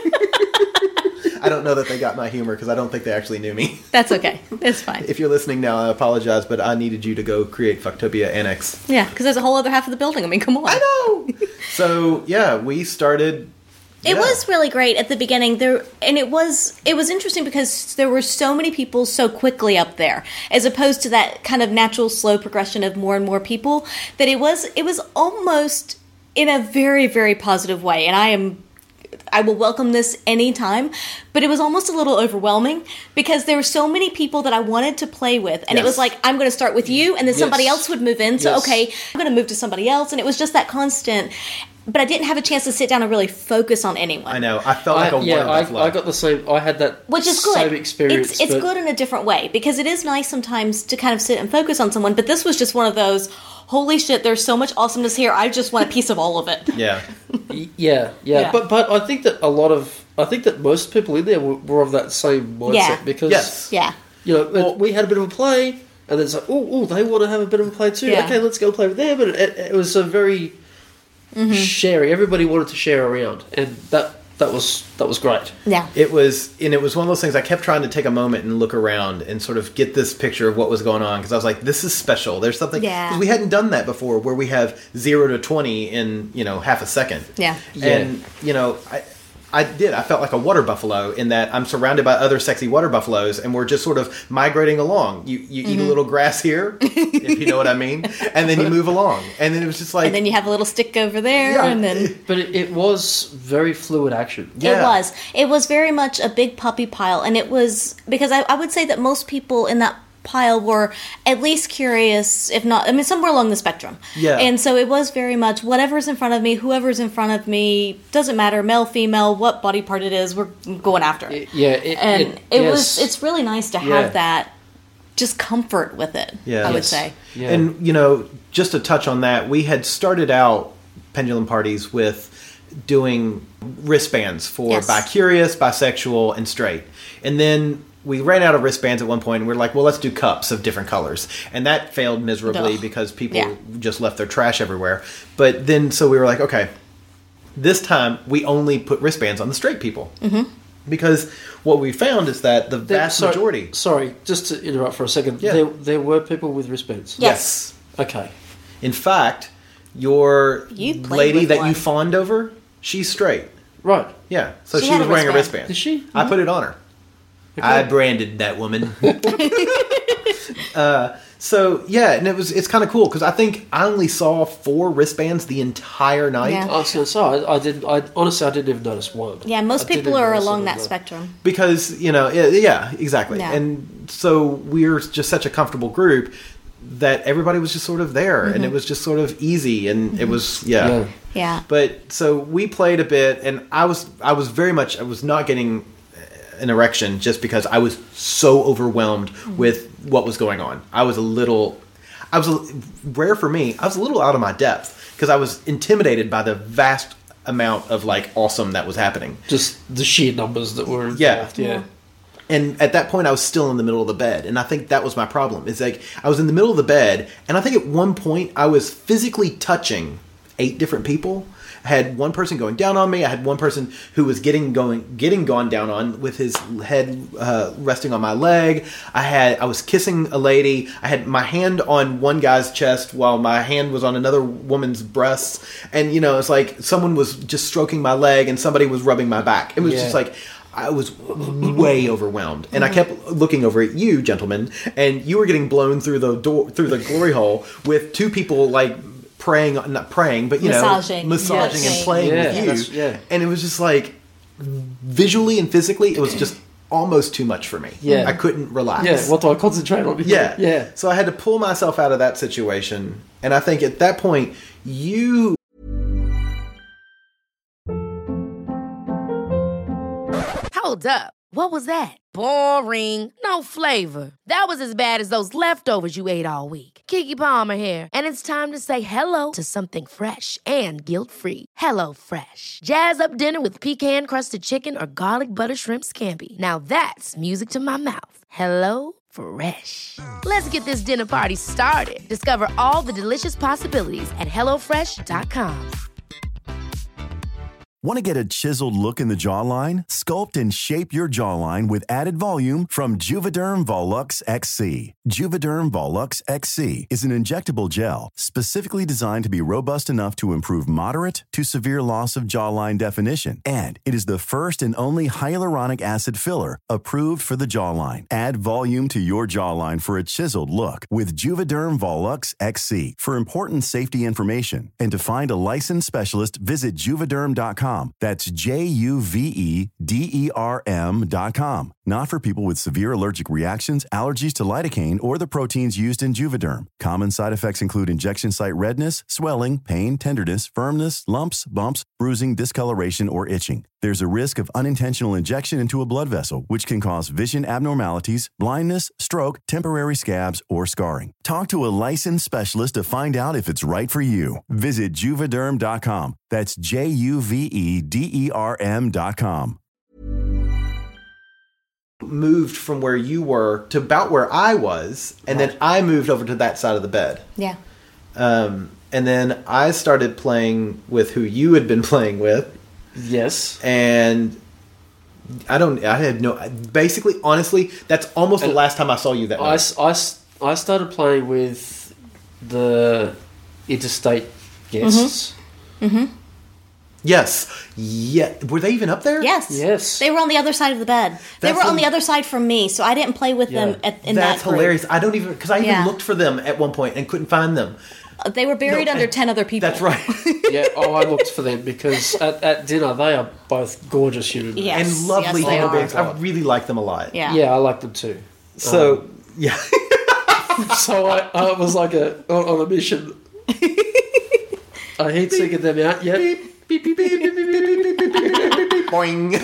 I don't know that they got my humor because I don't think they actually knew me. That's okay. It's fine. If you're listening now, I apologize, but I needed you to go create Fucktopia Annex. Yeah, because there's a whole other half of the building. I mean, come on. I know. So yeah, we started. It yeah. was really great at the beginning there, and it was it was interesting because there were so many people so quickly up there, as opposed to that kind of natural slow progression of more and more people. That it was it was almost in a very very positive way, and I am I will welcome this anytime. But it was almost a little overwhelming because there were so many people that I wanted to play with, and it was Yes. like I'm going to start with you, and then somebody Yes. else would move in. So Yes. okay, I'm going to move to somebody else, and it was just that constant. But I didn't have a chance to sit down and really focus on anyone. I know. I felt like I, a yeah, I, water I got the same. I had that Which is good. same experience. It's, it's but good in a different way because it is nice sometimes to kind of sit and focus on someone. But this was just one of those. Holy shit! There's so much awesomeness here. I just want a piece of all of it. Yeah. y- yeah, yeah, Yeah. But but I think that a lot of I think that most people in there were, were of that same mindset Yeah. because Yes. Yeah, you know Well- we had a bit of a play, and then it's like oh oh they want to have a bit of a play too. Yeah. Okay, let's go play with them. And it, it was a very sharing. Everybody wanted to share around, and that that was that was great. yeah. It was, and it was one of those things. I kept trying to take a moment and look around and sort of get this picture of what was going on because I was like, "This is special." There's something Yeah. because we hadn't done that before, where we have zero to twenty in you know half a second. Yeah. And you know, I, I did. I felt like a water buffalo in that I'm surrounded by other sexy water buffaloes, and we're just sort of migrating along. You you eat a Mm-hmm. little grass here, if you know what I mean, and then you move along, and then it was just like, And then you have a little stick over there, Yeah. and then But it, it was very fluid action. it Yeah. was. It was very much a big puppy pile, and it was because I, I would say that most people in that pile were at least curious, if not, I mean, somewhere along the spectrum. Yeah. And so it was very much whatever's in front of me, whoever's in front of me, doesn't matter, male, female, what body part it is, we're going after it. It- yeah, it, and it, it, yes. was it's really nice to have Yeah. that just comfort with it. Yeah. I would Yes. say. Yeah. And you know, just to touch on that, we had started out Pendulum Parties with doing wristbands for Yes. bi-curious, bisexual, and straight. And then we ran out of wristbands at one point, and we are like, well, let's do cups of different colors. And that failed miserably Ugh. because people Yeah. just left their trash everywhere. But then, so we were like, okay, this time we only put wristbands on the straight people. Mm-hmm. Because what we found is that the There- vast sorry, majority... Sorry, just to interrupt for a second. Yeah. There, there were people with wristbands. Yes. Okay. In fact, your You played lady with that one. you fawned over, she's straight. Right. Yeah, so She she, had was a wearing a wristband. wristband. Did she? I put it on her. I branded that woman. uh, so yeah, and it was it's kind of cool because I think I only saw four wristbands the entire night Yeah. I was going to say, I, I didn't. I honestly, I didn't even notice one. Yeah, most I didn't people even are notice along it that was spectrum. because you know yeah, yeah exactly. Yeah. And so we're just such a comfortable group that everybody was just sort of there, Mm-hmm. and it was just sort of easy, and it was yeah. Yeah. Yeah. But so we played a bit, and I was I was very much I was not getting an erection just because I was so overwhelmed with what was going on. I was a little, I was a, rare for me. I was a little out of my depth because I was intimidated by the vast amount of like awesome that was happening. Just the sheer numbers that were Yeah. involved. Yeah. Yeah. And at that point, I was still in the middle of the bed, and I think that was my problem. It's like I was in the middle of the bed, and I think at one point I was physically touching eight different people. I had one person going down on me. I had one person who was getting going, getting gone down on with his head uh, resting on my leg. I had I was kissing a lady. I had my hand on one guy's chest while my hand was on another woman's breasts, and you know, it's like someone was just stroking my leg and somebody was rubbing my back. It was Yeah. just like. I was way overwhelmed, and I kept looking over at you, gentlemen, and you were getting blown through the door, through the glory hole, with two people like praying, not praying, but you Massaging. know, massaging Yes. and playing Yeah, with you. that's- yeah. And it was just like visually and physically, it was just almost too much for me. Yeah. I couldn't relax. Yeah. What do I concentrate on? Yeah. Yeah. So I had to pull myself out of that situation, and I think at that point, you. Hold up. What was that? Boring. No flavor. That was as bad as those leftovers you ate all week. Keke Palmer here, and it's time to say hello to something fresh and guilt-free. Hello Fresh. Jazz up dinner with pecan-crusted chicken or garlic butter shrimp scampi. Now that's music to my mouth. Hello Fresh. Let's get this dinner party started. Discover all the delicious possibilities at hello fresh dot com. Want to get a chiseled look in the jawline? Sculpt and shape your jawline with added volume from Juvederm Volux X C. Juvederm Volux X C is an injectable gel specifically designed to be robust enough to improve moderate to severe loss of jawline definition. And it is the first and only hyaluronic acid filler approved for the jawline. Add volume to your jawline for a chiseled look with Juvederm Volux X C. For important safety information and to find a licensed specialist, visit juvederm dot com. That's J U V E D E R M dot com. Not for people with severe allergic reactions, allergies to lidocaine, or the proteins used in Juvederm. Common side effects include injection site redness, swelling, pain, tenderness, firmness, lumps, bumps, bruising, discoloration, or itching. There's a risk of unintentional injection into a blood vessel, which can cause vision abnormalities, blindness, stroke, temporary scabs, or scarring. Talk to a licensed specialist to find out if it's right for you. Visit juvederm dot com. That's J U V E D E R M dot com. Moved from where you were to about where I was, and then I moved over to that side of the bed. Yeah. Um, and then I started playing with who you had been playing with, Yes. and I don't. I had no. Basically, honestly, that's almost the And last time I saw you that I, night. s- I s- I started playing with the interstate guests. Yes. Yeah. Were they even up there? Yes. Yes. They were on the other side of the bed. They That's were on a- the other side from me, so I didn't play with Yeah. them at, in That's that group. hilarious. I don't even because I even Yeah. looked for them at one point and couldn't find them. Uh, They were buried No, under and- ten other people. That's right. Yeah. Oh, I looked for them because at, at dinner they are both gorgeous human beings. Yeah. and Yes, lovely yes, they human are. beings. I really like them a lot. Yeah. Yeah, I like them too. So yeah. So I, I was like a on, on a mission. I heat seeking them out. Yep. Beep, beep, beep, beep, beep, beep, beep, beep, beep, beep, beep, boing.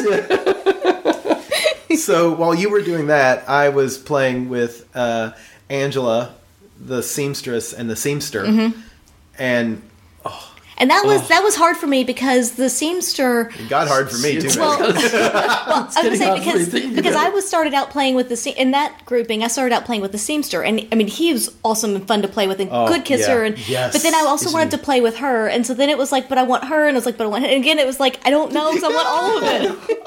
So while you were doing that, I was playing with uh, Angela, the seamstress, and the seamster, and And that was that was hard for me because the seamster. It got hard for me, too. Well, man. well I was going to say hard for me because thinking because about I it. was started out playing with the se- in that grouping. I started out playing with the seamster, and I mean he was awesome and fun to play with and Oh, good kisser. yeah. And Yes. but then I also Isn't wanted he? to play with her, and so then it was like, but I want her, and I was like, but I want. And again, it was like I don't know because I want all of it.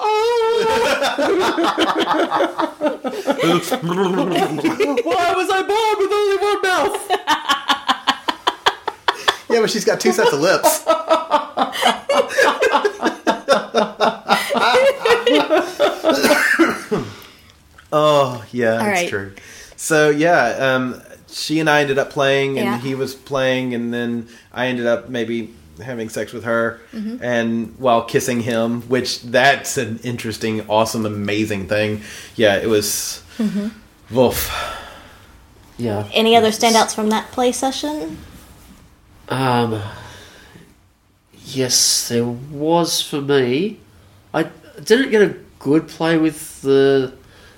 Why was I born with only one mouth? Yeah, but she's got two sets of lips. Oh, yeah, that's right. true. So, yeah, um, she and I ended up playing, and Yeah. he was playing, and then I ended up maybe having sex with her, Mm-hmm. and while kissing him, which that's an interesting, awesome, amazing thing. Yeah, it was... Mm-hmm. Woof. Yeah. Any other standouts from that play session? Um, yes, there was for me. I didn't get a good play with the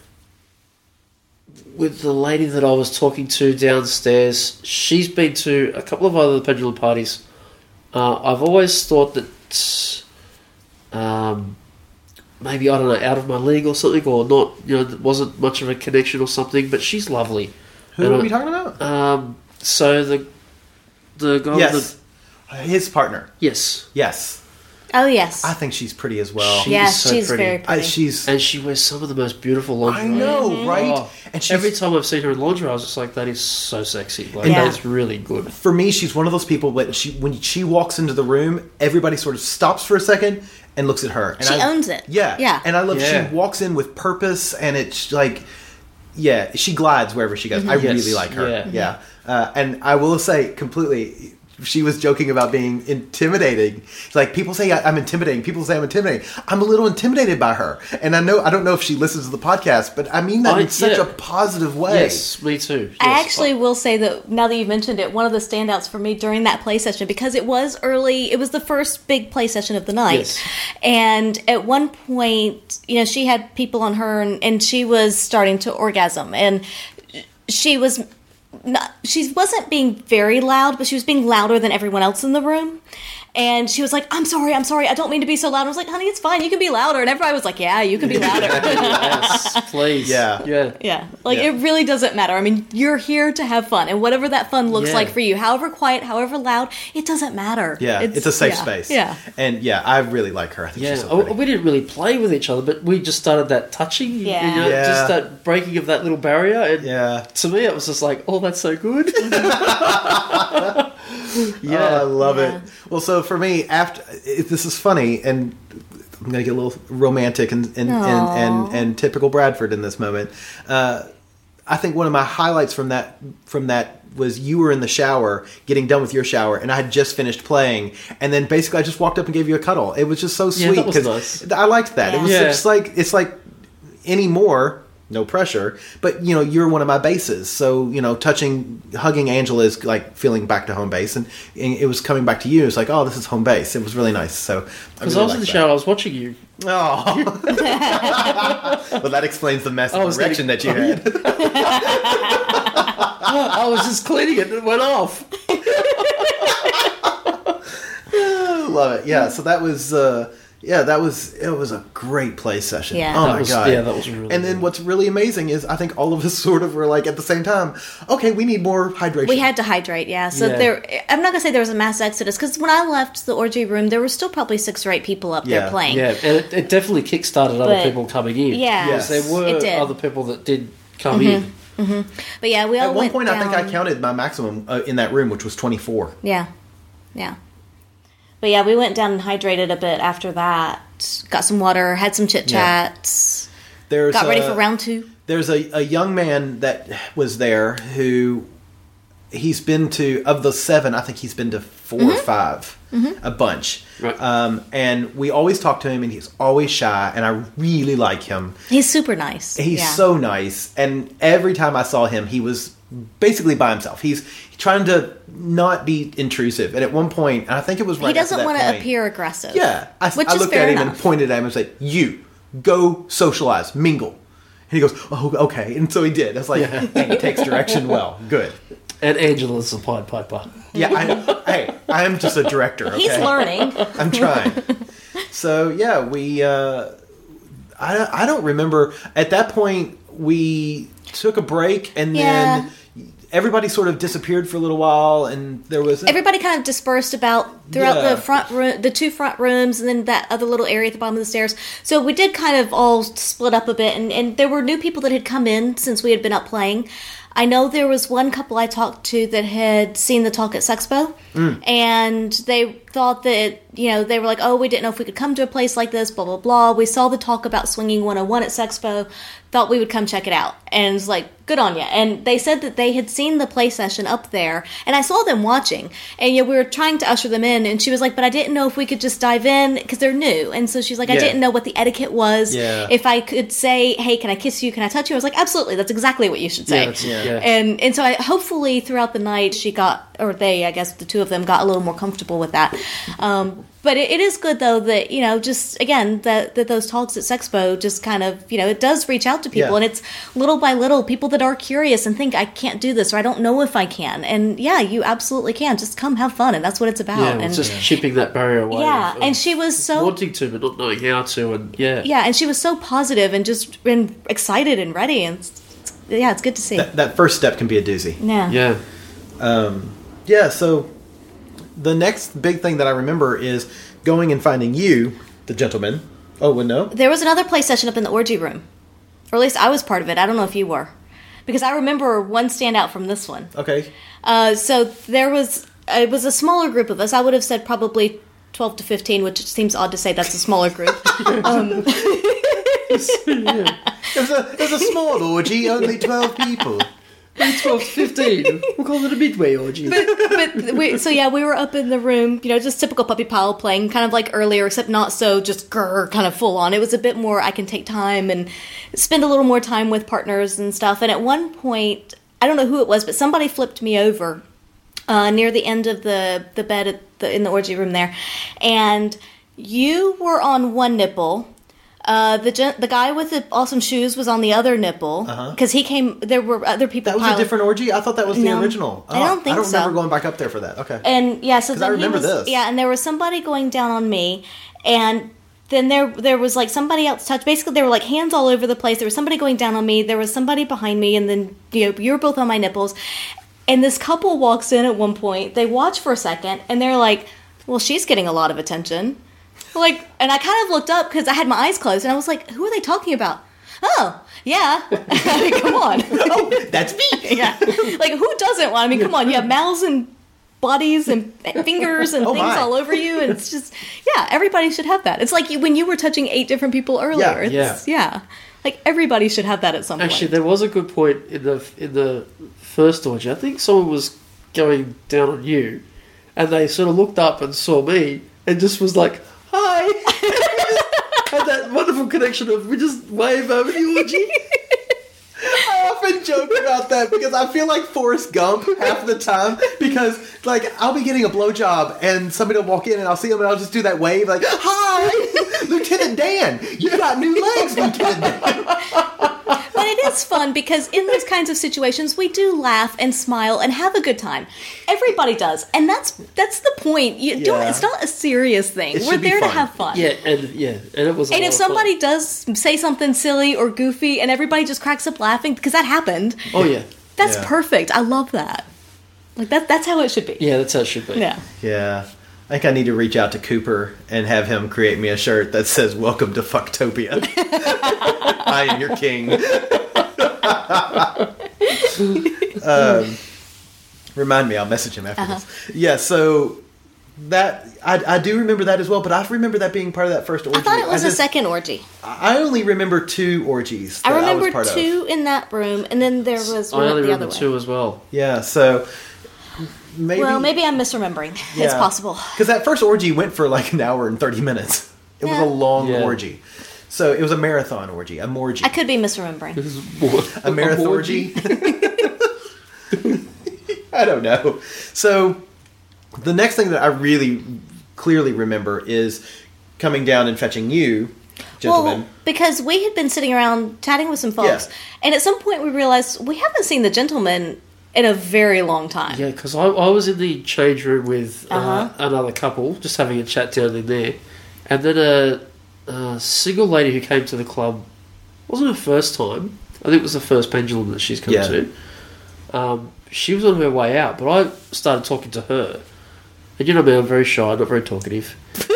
with the lady that I was talking to downstairs. She's been to a couple of other pendulum parties. Uh, I've always thought that um, maybe, I don't know, out of my league or something, or not. You know, there wasn't much of a connection or something. But she's lovely. Who And are I- we talking about? Um, so the the guy with Yes. the His partner. yes. Yes. Oh yes, I think she's pretty as well. She- yes, so she's pretty. very I, pretty. she's... And she wears some of the most beautiful lingerie. I know, Mm-hmm. right? Oh, And she's, every time I've seen her in lingerie, I was just like, that is so sexy. Like, Yeah. that's really good. for me, she's one of those people that she, when she walks into the room, everybody sort of stops for a second and looks at her. And She I, owns it. Yeah, Yeah. And I love Yeah. she walks in with purpose, and it's like, yeah, she glides wherever she goes. I Yes, really like her. yeah. Yeah, uh, and I will say completely. She was joking about being intimidating. Like, people say I- I'm intimidating. People say I'm intimidating. I'm a little intimidated by her, and I know I don't know if she listens to the podcast, but I mean that I- in such yeah. a positive way. Yes, me too. I Yes. actually will say that now that you mentioned it, one of the standouts for me during that play session, because it was early, it was the first big play session of the night. Yes. And at one point, you know, she had people on her and, and she was starting to orgasm. And she was not, she wasn't being very loud, but she was being louder than everyone else in the room. And she was like, I'm sorry, I'm sorry, I don't mean to be so loud. I was like, honey, it's fine, you can be louder. And everybody was like, yeah, you can be louder. Yes, please. Yeah. Yeah. Yeah, like Yeah. it really doesn't matter. I mean, you're here to have fun, and whatever that fun looks Yeah. like for you, however quiet, however loud, it doesn't matter. Yeah, it's, a safe yeah, space. Yeah, and yeah, I really like her. I think Yeah, she's so oh, pretty. we didn't really play with each other, but we just started that touching, Yeah. you know, Yeah. just that breaking of that little barrier. And Yeah. to me, it was just like, oh, that's so good. Yeah, I love Yeah. it. Well, so for me, after it, this is funny, and I'm going to get a little romantic and and, and, Aw. and and typical Bradford in this moment. Uh, I think one of my highlights from that from that was you were in the shower, getting done with your shower, and I had just finished playing, and then basically I just walked up and gave you a cuddle. It was just so Yeah, sweet that was 'cause nice. I liked that. It was Yeah. just like it's like anymore. No pressure, but you know you're one of my bases, so you know touching, hugging Angela is like feeling back to home base, and, and it was coming back to you. It's like, oh, this is home base. It was really nice. So Because I was in the shower, I was watching you. Oh, well, that explains the mess I of was erection that getting- you had. I was just cleaning it and it went off. Love it. Yeah. So that was. Uh, Yeah, that was it. Was a great play session. Yeah. Oh That my was- god. yeah, that was really And then good. what's really amazing is I think all of us sort of were like at the same time. Okay, we need more hydration. we had to hydrate. Yeah, so Yeah. there. I'm not gonna say there was a mass exodus because when I left the orgy room, there were still probably six or eight people up Yeah. there playing. Yeah, and it, it definitely kickstarted other But- people coming in. Yeah. Because there were It did. other people that did come in. But yeah, we all At one went point, I think I down- counted my maximum uh, in that room, which was twenty-four. Yeah, yeah. But yeah, we went down and hydrated a bit after that. Got some water, had some chit chats. There's Got ready a- for round two. There's a, a young man that was there who he's been to, of the seven, I think he's been to four Mm-hmm. or five, a bunch. Right. Um, and we always talk to him, and he's always shy, and I really like him. He's super nice. He's yeah. so nice, and every time I saw him, he was basically by himself. He's trying to not be intrusive, and at one point, and I think it was right He doesn't after that want to point- appear aggressive. Yeah, I, which I is looked fair at him enough. and pointed at him and said, "You go socialize, mingle." And he goes, "Oh, okay." And so he did. I was like, "And he takes direction well. Good." And Angela's the Pied Piper. Yeah, I, hey, I'm just a director. Okay? He's learning. I'm trying. So yeah, we. Uh, I I don't remember at that point. We took a break and Yeah. then everybody sort of disappeared for a little while, and there was Everybody kind of dispersed about throughout Yeah. the front room, the two front rooms, and then that other little area at the bottom of the stairs. So we did kind of all split up a bit, and, and there were new people that had come in since we had been up playing. I know there was one couple I talked to that had seen the talk at Sexpo, Mm. and they thought that, you know, they were like, oh, we didn't know if we could come to a place like this, blah, blah, blah. We saw the talk about Swinging one oh one at Sexpo, thought we would come check it out. And it's like, good on you. And they said that they had seen the play session up there, and I saw them watching. And you know, we were trying to usher them in, and she was like, but I didn't know if we could just dive in, because they're new. And so she's like, I Yeah. didn't know what the etiquette was. Yeah. If I could say, hey, can I kiss you? Can I touch you? I was like, absolutely. That's exactly what you should say. Yeah, that's, yeah. And and so I hopefully throughout the night she got, or they, I guess the two of them got a little more comfortable with that. Um, but it, it is good though that, you know, just again that that those talks at Sexpo just kind of, you know, it does reach out to people, Yeah. and it's little by little people that are curious and think I can't do this or I don't know if I can. And yeah, you absolutely can. Just come have fun, and that's what it's about. Yeah, and it's just chipping that barrier away. yeah, of- of and she was so wanting to, but not knowing how to, and yeah. yeah, and she was so positive and just and excited and ready, and it's, it's, yeah, it's good to see. that, that first step can be a doozy. yeah. Yeah. Yeah, so the next big thing that I remember is going and finding you, the gentleman. Oh, well, no? There was another play session up in the orgy room. Or at least I was part of it. I don't know if you were. Because I remember one standout from this one. Okay. Uh, so there was, it was a smaller group of us. I would have said probably twelve to fifteen, which seems odd to say that's a smaller group. um, It was a, it was a small orgy, only twelve people. twelve to fifteen. We'll call it a midway orgy. but we, so yeah, we were up in the room, you know, just typical puppy pile playing, kind of like earlier, except not so just grr, kind of full on. It was a bit more, I can take time and spend a little more time with partners and stuff. And at one point, I don't know who it was, but somebody flipped me over uh, near the end of the, the bed at the, in the orgy room there. And you were on one nipple. Uh, the gen- the guy with the awesome shoes was on the other nipple because he came. There were other people. That was piling- a different orgy? I thought that was the No, original. I don't Oh, think I don't remember so. going back up there for that. Okay. And yeah, so 'Cause I then he remember was, this. yeah, and there was somebody going down on me, and then there there was like somebody else touched. Basically, there were like hands all over the place. There was somebody going down on me. There was somebody behind me, and then you know you were both on my nipples. And this couple walks in at one point. They watch for a second, and they're like, "Well, she's getting a lot of attention." Like, and I kind of looked up because I had my eyes closed, and I was like, "Who are they talking about?" Oh, yeah. I mean, come on. Oh, that's me. Yeah. Like, who doesn't want? I mean, come on. You have mouths and bodies and fingers and Oh, things my. all over you, and it's just, yeah, everybody should have that. It's like you, when you were touching eight different people earlier. Yeah, It's, yeah. Like, everybody should have that at some Actually, point. there was a good point in the in the first orgy. I think someone was going down on you, and they sort of looked up and saw me, and just was like, "Hi." Had that wonderful connection of we just wave over the orgy. I often joke about that because I feel like Forrest Gump half the time because, like, I'll be getting a blowjob and somebody will walk in and I'll see them and I'll just do that wave like, "Hi, Lieutenant Dan, you got new legs, Lieutenant Dan." But it is fun because in those kinds of situations, we do laugh and smile and have a good time. Everybody does, and that's that's the point. You don't. Yeah. It's not a serious thing. It We're should be there to fun. have fun. Yeah, and yeah, and it was. A And lot if of fun. somebody does say something silly or goofy and everybody just cracks up laughing, because that happened, oh yeah, that's Yeah. perfect. I love that. Like, that, that's how it should be. yeah, that's how it should be. Yeah. Yeah. I think I need to reach out to Cooper and have him create me a shirt that says "Welcome to Fucktopia." I am your king. um, remind me, I'll message him after Uh-huh. this. Yeah, so that I, I do remember that as well, but I remember that being part of that first orgy. I thought it was a just- second orgy. I only remember two orgies. I that remember was part of. two in that room, and then there was I one only the other remember way. two as well. Yeah, so maybe. Well, maybe I'm misremembering. It's possible. Because that first orgy went for like an hour and thirty minutes. It Yeah. was a long Yeah. orgy. So it was a marathon orgy, a morgy. I could be misremembering. This is more, A marathon orgy? I don't know. So the next thing that I really clearly remember is coming down and fetching you, gentlemen. Well, because we had been sitting around chatting with some folks, Yeah. and at some point we realized we haven't seen the gentleman in a very long time. Yeah, because I, I was in the change room with uh, Uh-huh. another couple, just having a chat down in there. And then a, a single lady who came to the club, wasn't her first time. I think it was the first pendulum that she's come Yeah. to. Um, she was on her way out, but I started talking to her. And you know me, I'm very shy, not very talkative.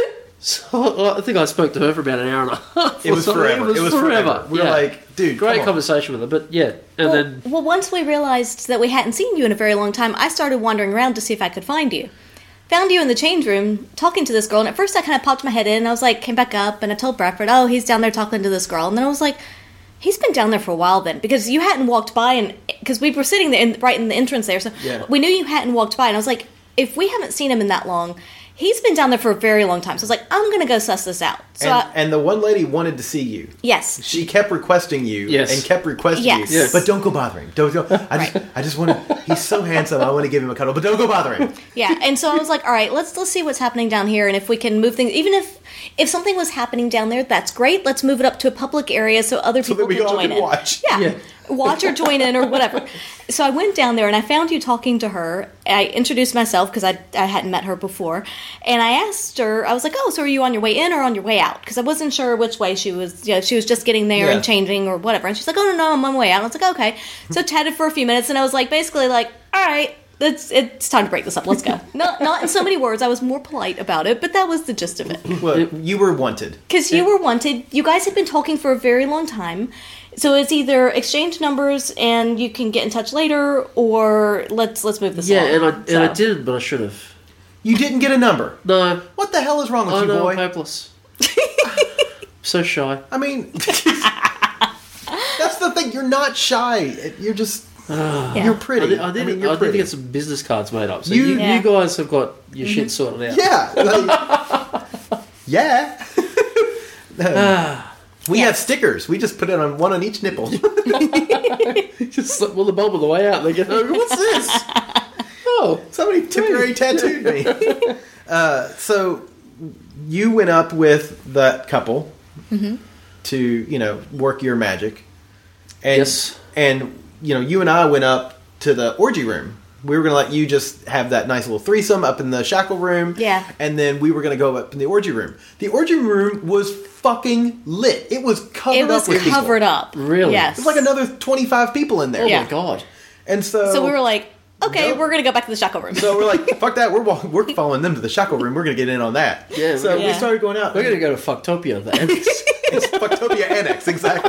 So I think I spoke to her for about an hour and a half. It was or something. forever. It was forever. We were yeah. like, dude, great come on. conversation with her, but yeah. And Well, then well, once we realized that we hadn't seen you in a very long time, I started wandering around to see if I could find you. Found you in the change room talking to this girl, and at first I kind of popped my head in, and I was like, came back up, and I told Bradford, oh, he's down there talking to this girl. And then I was like, he's been down there for a while then, because you hadn't walked by, and because we were sitting there in, right in the entrance there, so Yeah. we knew you hadn't walked by, and I was like, if we haven't seen him in that long, he's been down there for a very long time. So I was like, I'm going to go suss this out. So and, I, and the one lady wanted to see you. yes. She kept requesting you Yes. and kept requesting Yes. you. Yes. But don't go bother him. Don't go. I just, I just want to. He's so handsome. I want to give him a cuddle, but don't go bother him. Yeah, and so I was like, all right, let's let's see what's happening down here, and if we can move things. Even if if something was happening down there, that's great. Let's move it up to a public area so other So people that we can all join can in. watch. Yeah. Yeah. Watch or join in or whatever. So I went down there and I found you talking to her. I introduced myself because I, I hadn't met her before. And I asked her, I was like, oh, so are you on your way in or on your way out? Because I wasn't sure which way she was, you know, she was just getting there Yeah. and changing or whatever. And she's like, oh, no, no, I'm on my way out. And I was like, okay. So chatted for a few minutes and I was like, basically like, all right, it's, it's time to break this up. Let's go. Not, not in so many words. I was more polite about it, but that was the gist of it. Well, you were wanted. Because you were wanted. You guys had been talking for a very long time. So it's either exchange numbers and you can get in touch later, or let's let's move this yeah, along. and I and So- I didn't, but I should have. You didn't get a number. No, What the hell is wrong with I you, know, boy? I'm hopeless. So shy. I mean, that's the thing. You're not shy. You're just. Yeah. You're I, pretty. need- I, I need, mean, I you're need to pretty. get some business cards made up. So You- you, Yeah. you guys have got your shit sorted out. Yeah. like- yeah. Ah. We have stickers. We just put it on one on each nipple. Just slip well, the bulb on the way out. They go, oh, what's this? Oh, Somebody temporary tattooed me. Uh, so you went up with that couple to, you know, work your magic. And, Yes. And, you know, you and I went up to the orgy room. We were going to let you just have that nice little threesome up in the shackle room. Yeah. And then we were going to go up in the orgy room. The orgy room was fucking lit. It was covered it was up with people. covered up. Really? Yes. There's like another twenty-five people in there. oh Yeah. my god. And so... So we were like, okay, Nope. we're gonna go back to the shackle room. So we're like, fuck that. We're wa- we're following them to the shackle room. We're going to get in on that. Yeah, we're So gonna- we Yeah. started going out. We're going to go to Fucktopia then. It's Fucktopia Annex, exactly.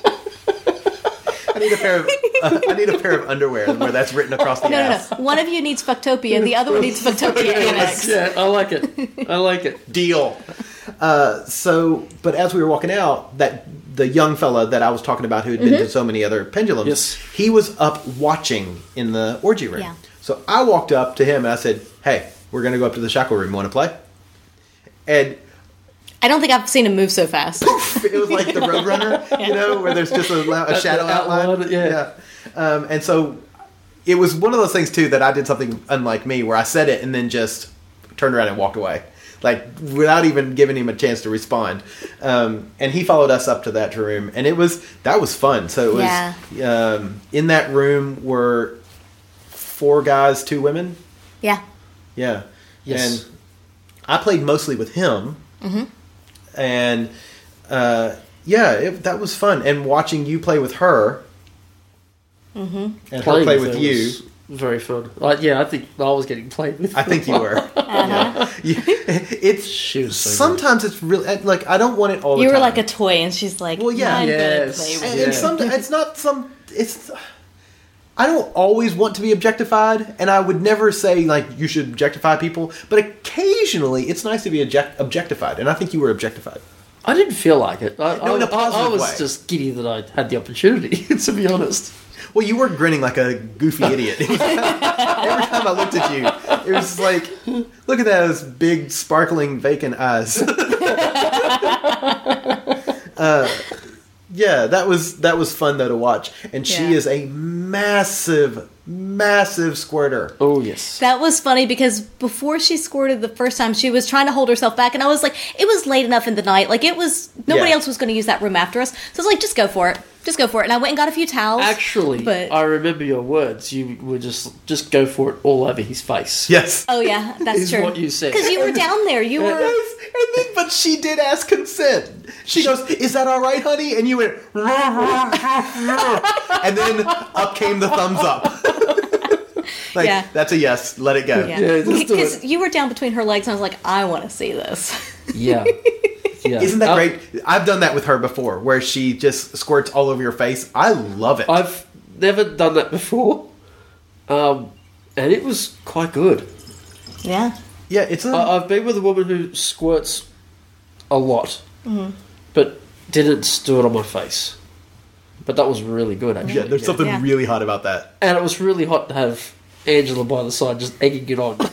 I need a pair of uh, I need a pair of underwear where that's written across the no, no, ass. no. One of you needs Fucktopia, and the other one needs Fucktopia Annex. yeah, I like it. I like it. Deal. Uh, so, but as we were walking out, that the young fella that I was talking about who had been to so many other pendulums, Yes. he was up watching in the orgy room. Yeah. So I walked up to him and I said, "Hey, we're going to go up to the shackle room. Want to play?" And I don't think I've seen him move so fast. it was like the Roadrunner, you know, where there's just a, a shadow the outline. outline, yeah. Um, and so it was one of those things too that I did something unlike me, where I said it and then just turned around and walked away, like without even giving him a chance to respond. Um, and he followed us up to that room, and it was that was fun. So it was Yeah. um, in that room were four guys, two women. Yeah. Yeah. Yes. And I played mostly with him. Mm-hmm. And, uh, yeah, it, that was fun. And watching you play with her. Mm-hmm. And her Playing play with with her you. was very fun. Like, yeah, I think I was getting played with. I think you were. Yeah. You- it's She was so good. sometimes it's really like I don't want it all the You time. were like a toy, and she's like, Well, yeah. I'm Yes. gonna play with and, you. and Yeah. sometimes it's not some. It's. I don't always want to be objectified, and I would never say like you should objectify people. But occasionally, it's nice to be object- objectified, and I think you were objectified. I didn't feel like it. I, No, in a I, I, I positive was way. just giddy that I had the opportunity, to be honest. Well, you were grinning like a goofy idiot. Every time I looked at you, it was like, look at those big, sparkling, vacant eyes. uh, yeah, that was that was fun though to watch. And she Yeah. is a massive, massive squirter. Oh, yes. That was funny because before she squirted the first time, she was trying to hold herself back, and I was like, it was late enough in the night, like it was nobody Yeah. else was going to use that room after us, so I was like, just go for it. just go for it. And I went and got a few towels. Actually, but I remember your words. You were just just go for it all over his face. Yes. oh yeah, that's Is true. what you said. Because you were down there. You were. Yes, and then, but she did ask consent. She goes, "Is that all right, honey?" And you went, and then up came the thumbs up. Like, Yeah. that's a yes. Let it go. Yeah, Yeah, just do because it. you were down between her legs, and I was like, I want to see this. Yeah. Yeah. Isn't that Uh, great? I've done that with her before, where she just squirts all over your face. I love it. I've never done that before, um, and it was quite good. Yeah. yeah, it's a. I, I've been with a woman who squirts a lot, Mm-hmm. but didn't do it on my face. But that was really good, actually. yeah, there's something Yeah. really hot about that. And it was really hot to have Angela by the side, just egging it on.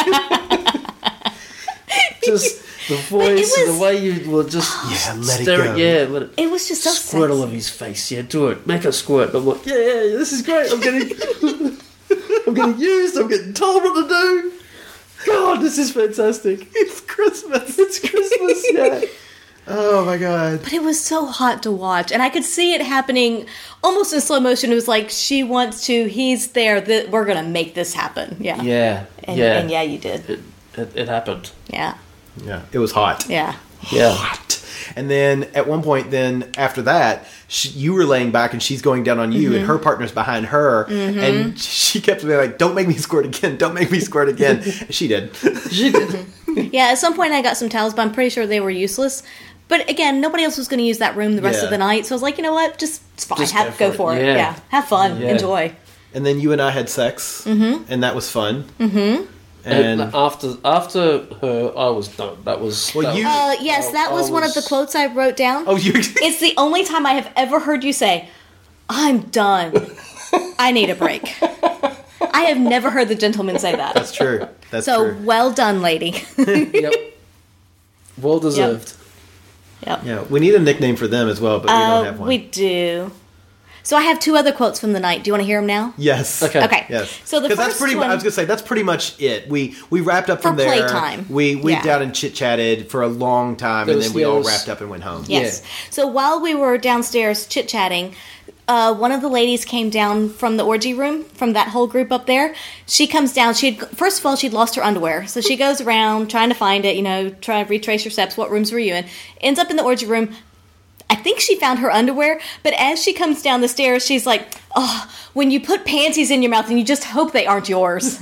Just the voice, was- and the way you were just Yeah, let it staring. go. Yeah, let it. It was just so Squirt all sexy. over his face. Yeah, do it. Make her squirt. I'm like, yeah, yeah, yeah, this is great. I'm getting, I'm getting used. I'm getting told what to do. God, this is fantastic. It's Christmas. It's Christmas. Yeah. Oh my god. But it was so hot to watch, and I could see it happening almost in slow motion. It was like she wants to, he's there. That we're gonna make this happen. Yeah. Yeah. And yeah. and yeah, you did. It, it, it happened. Yeah. Yeah, it was hot. Yeah. Yeah. Hot. And then at one point, then after that, she, you were laying back and she's going down on you, Mm-hmm. and her partner's behind her, and she kept being like, "Don't make me squirt again! Don't make me squirt again!" She did. She did. Yeah. At some point, I got some towels, but I'm pretty sure they were useless. But again, nobody else was going to use that room the rest Yeah. of the night, so I was like, you know what? Just it's fine. Just have, go go, for for it. it. Yeah. Yeah. Have fun. Yeah. Enjoy. And then you and I had sex, mm-hmm. and that was fun. Mm-hmm. And And after after her, I was done. That was. Well, that you- Uh, yes, that I was, one of the was- quotes I wrote down. oh, you. It's the only time I have ever heard you say, I'm done. I need a break. I have never heard the gentleman say that. That's true. That's So true. well done, lady. Yep. Well deserved. Yep. Yeah, we need a nickname for them as well, but we don't Uh, have one. we do. So I have two other quotes from the night. Do you want to hear them now? Yes. Okay. Okay. Yes. So the 'Cause first that's pretty. one, mu- I was gonna say that's pretty much it. We we wrapped up For from there. playtime. We we Yeah. down and chit chatted for a long time, There and was- then we yeah, all there was- wrapped up and went home. yes. So while we were downstairs chit chatting, uh, one of the ladies came down from the orgy room, from that whole group up there. She comes down. She had, first of all, she'd lost her underwear, so she goes around trying to find it. You know, try to retrace her steps. What rooms were you in? Ends up in the orgy room. I think she found her underwear, but as she comes down the stairs, she's like, "Oh, when you put panties in your mouth and you just hope they aren't yours."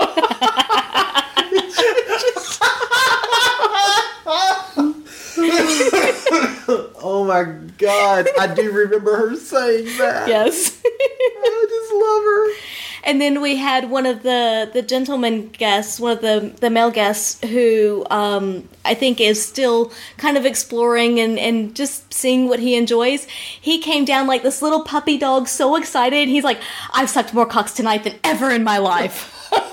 Oh my god, I do remember her saying that. Yes. I just love her. And then we had one of the, the gentleman guests, one of the, the male guests, who um, I think is still kind of exploring and, and just seeing what he enjoys. He came down like this little puppy dog, so excited. He's like, I've sucked more cocks tonight than ever in my life.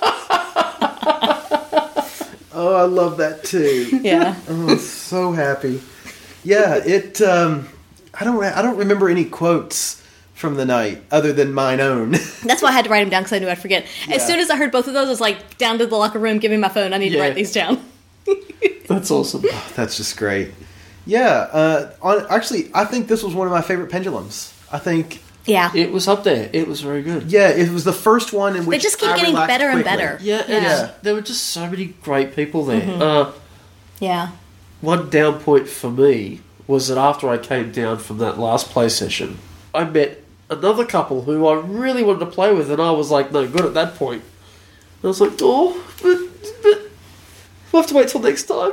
Oh, I love that too. Yeah. Oh, I'm so happy. Yeah, it. Um, I don't. re- I don't remember any quotes from the night other than mine own. That's why I had to write them down because I knew I'd forget. Yeah. As soon as I heard both of those, I was like, down to the locker room, give me my phone. I need Yeah. to write these down. That's awesome. That's just great. Yeah. Uh, on, actually, I think this was one of my favorite pendulums. I think. Yeah. It was up there. It was very good. Yeah, it was the first one in which They just keep I getting relaxed better and quickly. better. Yeah, and Yeah. there were just so many great people there. Mm-hmm. Uh, Yeah. one down point for me was that after I came down from that last play session, I met another couple who I really wanted to play with, and I was like, no good at that point. And I was like, oh, but, but we'll have to wait till next time.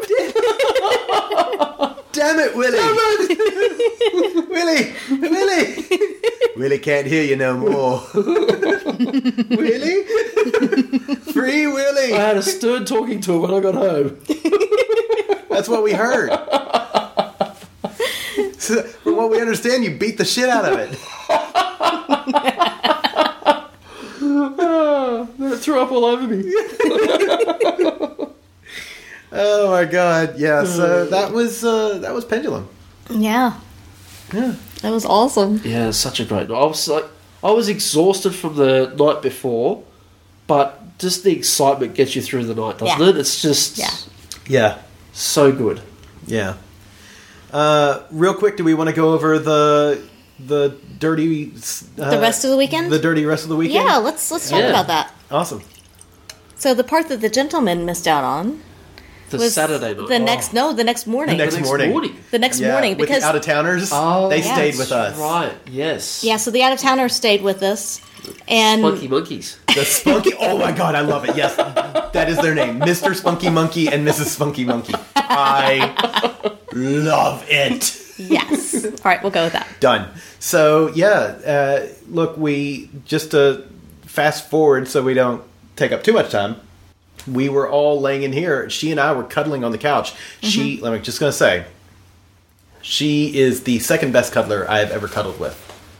Damn it, Willie! Willie! Willie! Willie can't hear you no more. Willie? Free Willie! I had a stern talking to when I got home. That's what we heard. So, from what we understand, you beat the shit out of it. It threw up all over me. Oh my god! Yeah. So that was uh, that was Pendulum. Yeah. Yeah. That was awesome. Yeah, it's such a great night. I was like, I was exhausted from the night before, but just the excitement gets you through the night, doesn't Yeah. it? It's just Yeah. Yeah. so good. Yeah. Uh, real quick, do we want to go over the the dirty uh, The rest of the weekend? The dirty rest of the weekend. Yeah, let's let's talk Yeah. about that. Awesome. So the part that the gentleman missed out on The was Saturday night. the next no, the next morning. The next The next morning. morning. The next Yeah, morning with because the out of towners, Oh, they yeah. stayed with us. Right, yes. yeah, so the out of towners stayed with us, and Spunky Monkeys. The Spunky. Oh my god, I love it. Yes, that is their name, Mister Spunky Monkey and Missus Spunky Monkey. I love it. yes, all right, we'll go with that. Done. So yeah, uh, look, we just to fast forward so we don't take up too much time. We were all laying in here. She and I were cuddling on the couch. She, Mm-hmm. I'm just gonna say, she is the second best cuddler I have ever cuddled with.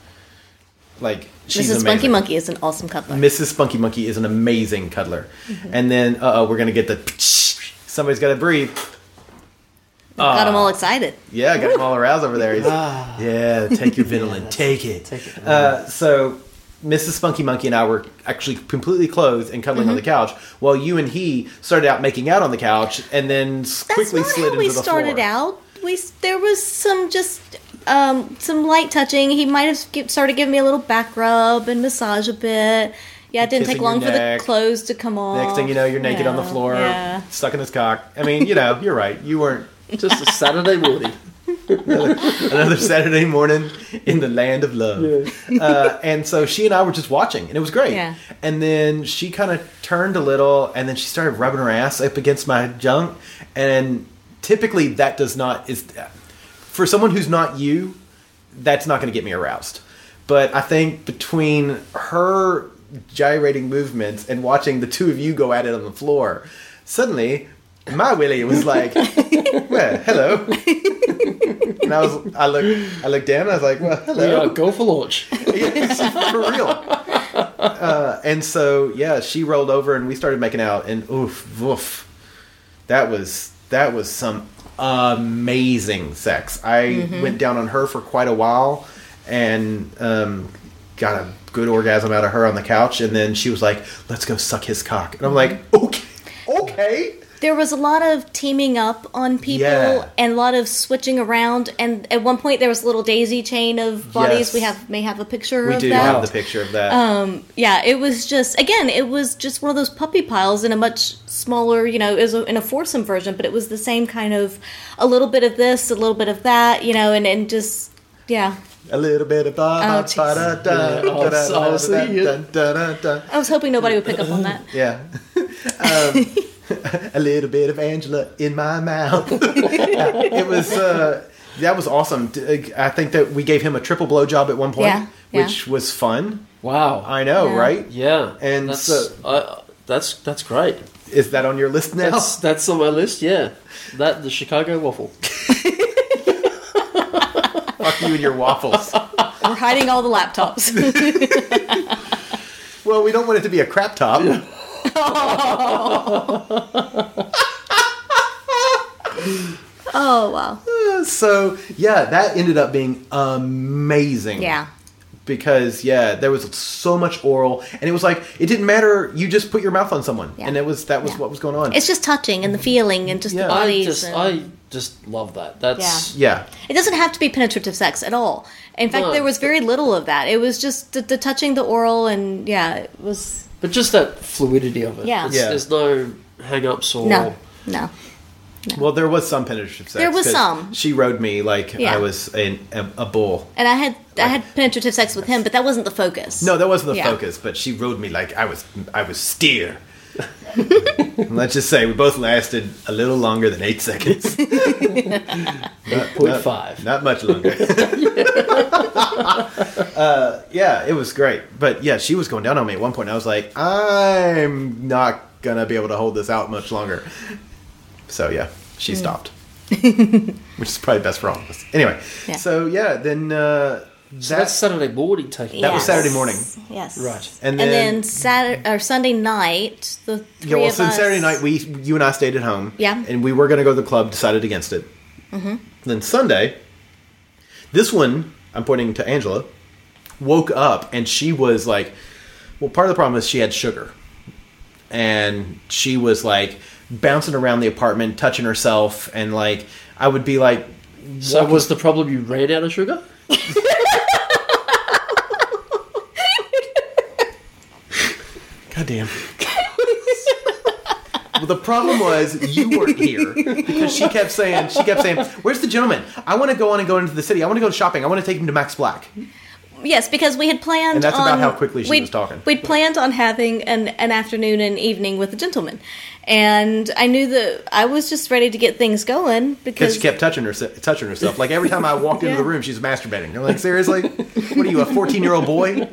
Like she's Missus amazing. Spunky Monkey is an awesome cuddler. Missus Spunky Monkey is an amazing cuddler. And then, uh oh, we're gonna get the. Somebody's got to breathe. Got them all excited. Yeah, got him all aroused over there. He's, yeah, take your Vitamin. take it. Take it. Uh, so, Missus Spunky Monkey and I were actually completely clothed and cuddling on the couch, while you and he started out making out on the couch, and then s- That's quickly not slid how we into the started floor. out. We s- there was some just um, some light touching. He might have gi- started giving me a little back rub and massage a bit. Yeah, it didn't Kissing take long your for the neck. clothes to come off. Next thing you know, you're naked on the Yeah, floor, Yeah. stuck in his cock. I mean, you know, you're right. You weren't Just a Saturday morning. another Saturday morning in the land of love. Uh, and so she and I were just watching, and it was great. Yeah. And then she kind of turned a little, and then she started rubbing her ass up against my junk. And typically, that does not is for someone who's not you, that's not going to get me aroused. But I think between her gyrating movements and watching the two of you go at it on the floor, suddenly my willy was like, well, hello. And I was, I looked, I looked down, and I was like, well, We are hello. go for launch. Yes, for real. Uh, and so, yeah, she rolled over, and we started making out, and oof, oof, that was that was some amazing sex. I Mm-hmm. went down on her for quite a while, and um, got a good orgasm out of her on the couch, and then she was like, let's go suck his cock. And I'm like, okay, okay. There was a lot of teaming up on people Yeah. and a lot of switching around. And at one point, there was a little daisy chain of bodies. Yes. We have may have a picture We of do that. have the picture of that. Yeah, it was just again, it was just one of those puppy piles in a much smaller, you know, it was a, in a foursome version, but it was the same kind of a little bit of this, a little bit of that, you know, and and just yeah. A little bit of ba Oh, ba jeez. ba da da Yeah, da I'll- da I'll da see da you. da da da da. I was hoping nobody would pick up on that. Yeah. Um, a little bit of Angela in my mouth. It was uh, that was awesome. I think that we gave him a triple blowjob at one point, Yeah, yeah. which was fun. Wow. I know, Yeah. right? Yeah. And that's, so- I, that's that's great. Is that on your list now? That's that's on my list. Yeah, that the Chicago waffle. Fuck you and your waffles. We're hiding all the laptops. Well, we don't want it to be a crap top. Oh wow. So yeah, that ended up being amazing. Yeah. Because yeah, there was so much oral, and it was like it didn't matter. You just put your mouth on someone, Yeah. and it was that was Yeah. what was going on. It's just touching and the feeling and just Yeah. the I bodies. just and- I just love that. That's yeah, It doesn't have to be penetrative sex at all. In fact, No. there was very little of that. It was just the, the touching, the oral, and yeah, it was but just that fluidity of it. Yeah. It's- Yeah. There's no hang-ups or no, no. Well, there was some penetrative sex. There was 'cause some. She rode me like Yeah. I was a, a, a bull. And I had I had penetrative sex with him, but that wasn't the focus. No, that wasn't the Yeah. focus. But she rode me like I was I was steer. Let's just say we both lasted a little longer than eight seconds. eight point five. Not much longer. uh, yeah, it was great. But yeah, she was going down on me at one point. I was like, I'm not gonna be able to hold this out much longer. So yeah, she stopped, which is probably best for all of us. Anyway, Yeah. so yeah, then uh, So that that's Saturday morning taking. that was Yes. Saturday morning, Yes. Right. and And then, then Saturday or Sunday night, the three yeah, well, of since us. Saturday night we you and I stayed at home, Yeah. and we were gonna go to the club, decided against it. Mm-hmm. Then Sunday, this one I'm pointing to Angela, woke up and she was like, well, part of the problem is she had sugar, and she was like bouncing around the apartment, touching herself, and like I would be like, So walking- was the problem you ran out of sugar? God damn. Well, the problem was you weren't here because she kept saying, she kept saying, "Where's the gentleman? I want to go on and go into the city. I want to go shopping. I want to take him to Max Black." Yes, because we had planned. And that's on, about how quickly she we'd- was talking. We'd planned on having an, an afternoon and evening with the gentleman, and I knew that I was just ready to get things going Because because she kept touching her, touching herself. Like every time I walked into Yeah. the room, she was masturbating. I'm like, seriously? What are you, a fourteen-year-old boy?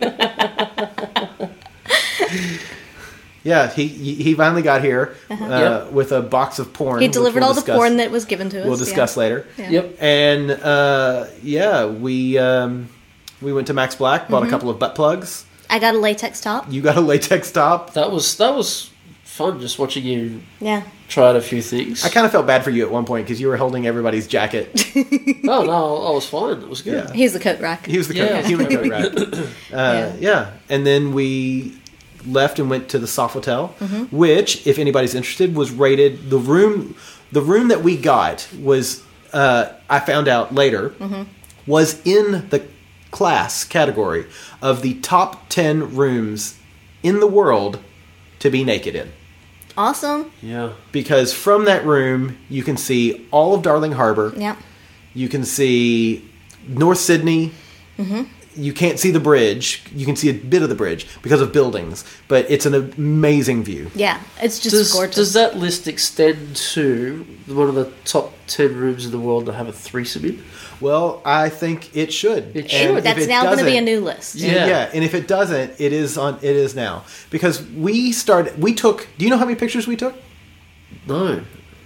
Yeah, he he finally got here uh, Yep. with a box of porn. he which delivered we'll all the discuss- porn that was given to us. We'll discuss yeah. later. Yeah. Yep. And uh, yeah, we um, we went to Max Black, bought Mm-hmm. a couple of butt plugs. I got a latex top. You got a latex top. That was that was fun just watching you Yeah. try out a few things. I kind of felt bad for you at one point because you were holding everybody's jacket. Oh no, I was fine. It was good. Yeah. He's the coat rack. He was the Yeah. coat, human coat rack. Uh, Yeah. yeah. And then we left and went to the Sofitel, Mm-hmm. which, if anybody's interested, was rated the room. The room that we got was, uh, I found out later, Mm-hmm. was in the class category of the top ten rooms in the world to be naked in. Awesome. Yeah. Because from that room, you can see all of Darling Harbour. Yeah. You can see North Sydney. Mm-hmm. You can't see the bridge. You can see a bit of the bridge because of buildings, but it's an amazing view. Yeah. It's just Does, gorgeous. does that list extend to one of the top ten rooms in the world to have a threesome in? Well, I think it should. It And should. if That's it now going to be a doesn't- new list. Yeah. Yeah. and if it doesn't, it is on. It is now because we started. We took. Do you know how many pictures we took? No.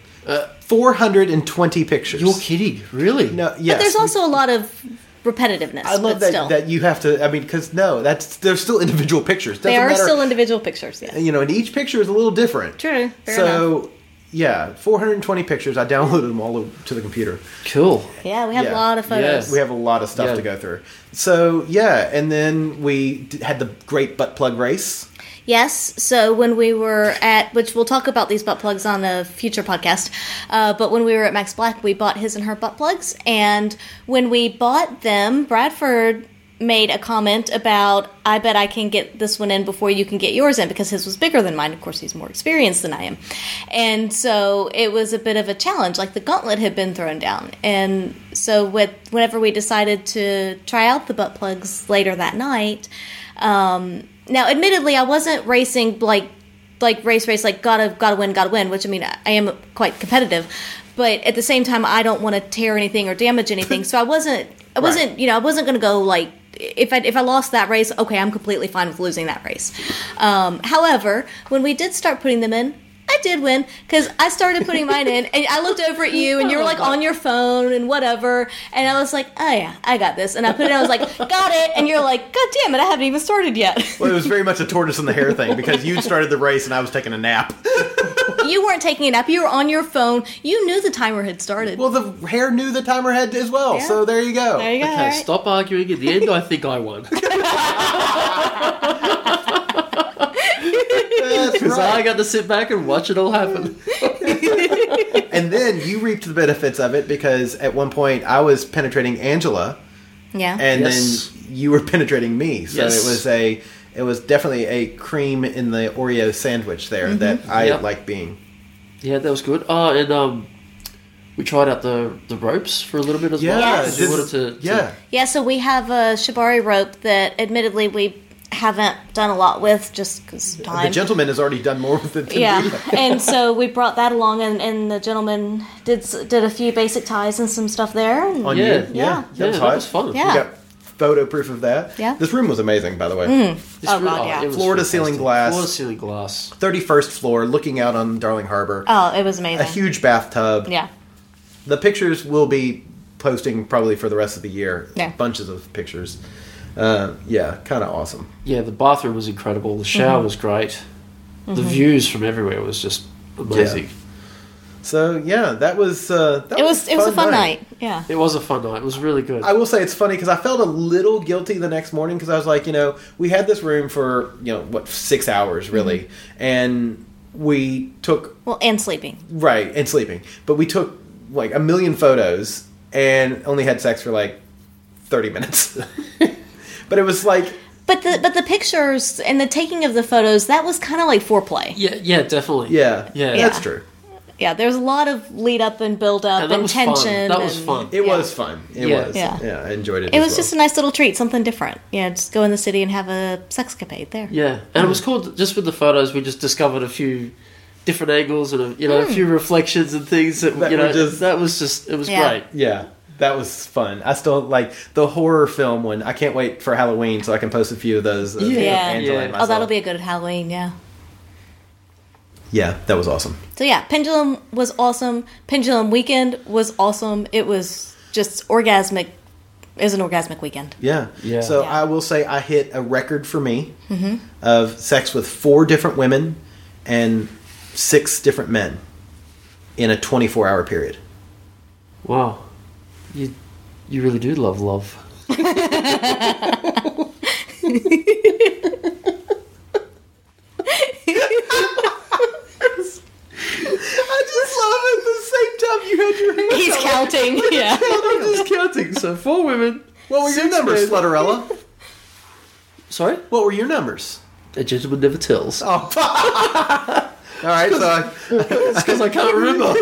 Four hundred and twenty pictures. You're kidding. Really? No, yes. But there's also a lot of repetitiveness. I love but that still. that you have to. I mean, because no, that's they're still individual pictures. they Doesn't are matter, still individual pictures, yes. You know, and each picture is a little different. True. Fair so, enough. yeah, four hundred twenty pictures. I downloaded them all to the computer. Cool. Yeah, we have Yeah. a lot of photos. Yeah. We have a lot of stuff Yeah. to go through. So, yeah, and then we d- had the great butt plug race. Yes, so when we were at, which we'll talk about these butt plugs on a future podcast, uh, but when we were at Max Black, we bought his and her butt plugs, and when we bought them, Bradford made a comment about, I bet I can get this one in before you can get yours in, because his was bigger than mine. Of course, he's more experienced than I am. And so it was a bit of a challenge, like the gauntlet had been thrown down. And so with, whenever we decided to try out the butt plugs later that night, um, now, admittedly, I wasn't racing like like race race like gotta gotta win gotta win, which I mean I, I am quite competitive, but at the same time I don't want to tear anything or damage anything, so I wasn't I wasn't Right. you know I wasn't gonna go like if I if I lost that race, okay, I'm completely fine with losing that race. Um, however, when we did start putting them in, I did win because I started putting mine in, and I looked over at you, and you were like on your phone and whatever, and I was like, oh yeah, I got this, and I put it in, I was like, got it, and you're like, god damn it, I haven't even started yet. Well, it was very much a tortoise and the hare thing because you'd started the race and I was taking a nap. You weren't taking a nap, you were on your phone, you knew the timer had started. Well, the hare knew the timer had as well, Yeah. so there you go. There you go. Okay, all right. stop arguing. In the end, I think I won. That's Because I right. got to sit back and watch it all happen. And then you reaped the benefits of it because at one point I was penetrating Angela, Yeah. and Yes. then you were penetrating me. So Yes. it was a, it was definitely a cream in the Oreo sandwich there Mm-hmm. that I Yep. like being. Yeah, that was good. Oh, and um, we tried out the, the ropes for a little bit as Yeah, well. Yes. We this- wanted to, to- yeah. Yeah, so we have a shibari rope that admittedly we haven't done a lot with just because time. The gentleman has already done more with it than Yeah, we. and so we brought that along, and, and the gentleman did s- did a few basic ties and some stuff there. and- On Yeah. you. Yeah. Yeah, Yeah, that was, that hot. was fun. Yeah. We got photo proof of that. Yeah. This room was amazing, by the way. This Oh, really- God, yeah. it was Floor to ceiling fantastic. glass. Floor to ceiling glass. thirty-first floor, looking out on Darling Harbor. Oh, it was amazing. A huge bathtub. Yeah. The pictures will be posting probably for the rest of the year. Yeah. Bunches of pictures. Uh, yeah, kind of awesome. Yeah, the bathroom was incredible. The shower Mm-hmm. was great. The views from everywhere was just amazing. So yeah, that was. Uh, that It was it was a fun night. Yeah. It was a fun night. It was really good. I will say it's funny because I felt a little guilty the next morning because I was like, you know, we had this room for you know what six hours really, Mm-hmm. and we took Well, and sleeping. right and sleeping, but we took like a million photos and only had sex for like thirty minutes. But it was like But the but the pictures and the taking of the photos, that was kind of like foreplay. Yeah, yeah, definitely. Yeah, Yeah. that's true. Yeah, there's a lot of lead up and build up And that and was fun. tension. That was and- fun. It yeah. was fun. It Yeah. was. Yeah. Yeah. I enjoyed it. It as was well. just a nice little treat, something different. Yeah, just go in the city and have a sexcapade there. Yeah, and it was cool. that Just with the photos, we just discovered a few different angles and a, you know a few reflections and things that, That you know were just- that was just it was Yeah. great. Yeah, that was fun. I still like the horror film one. I can't wait for Halloween so I can post a few of those. Of Yeah. Yeah. Angela Yeah. and Oh, myself. that'll be a good Halloween, yeah. Yeah, that was awesome. So yeah, Pendulum was awesome. Pendulum Weekend was awesome. It was just orgasmic. It was an orgasmic weekend. Yeah. Yeah. So Yeah. I will say I hit a record for me of sex with four different women and six different men in a twenty-four hour period. Wow, you you really do love love. I just love at the same time you had your hands He's up. counting. Yeah. I'm just counting. So four women. What were your six numbers, men. Slutterella? Sorry, What were your numbers? a gentleman never tells. Oh. All right, so I, Because I can't remember.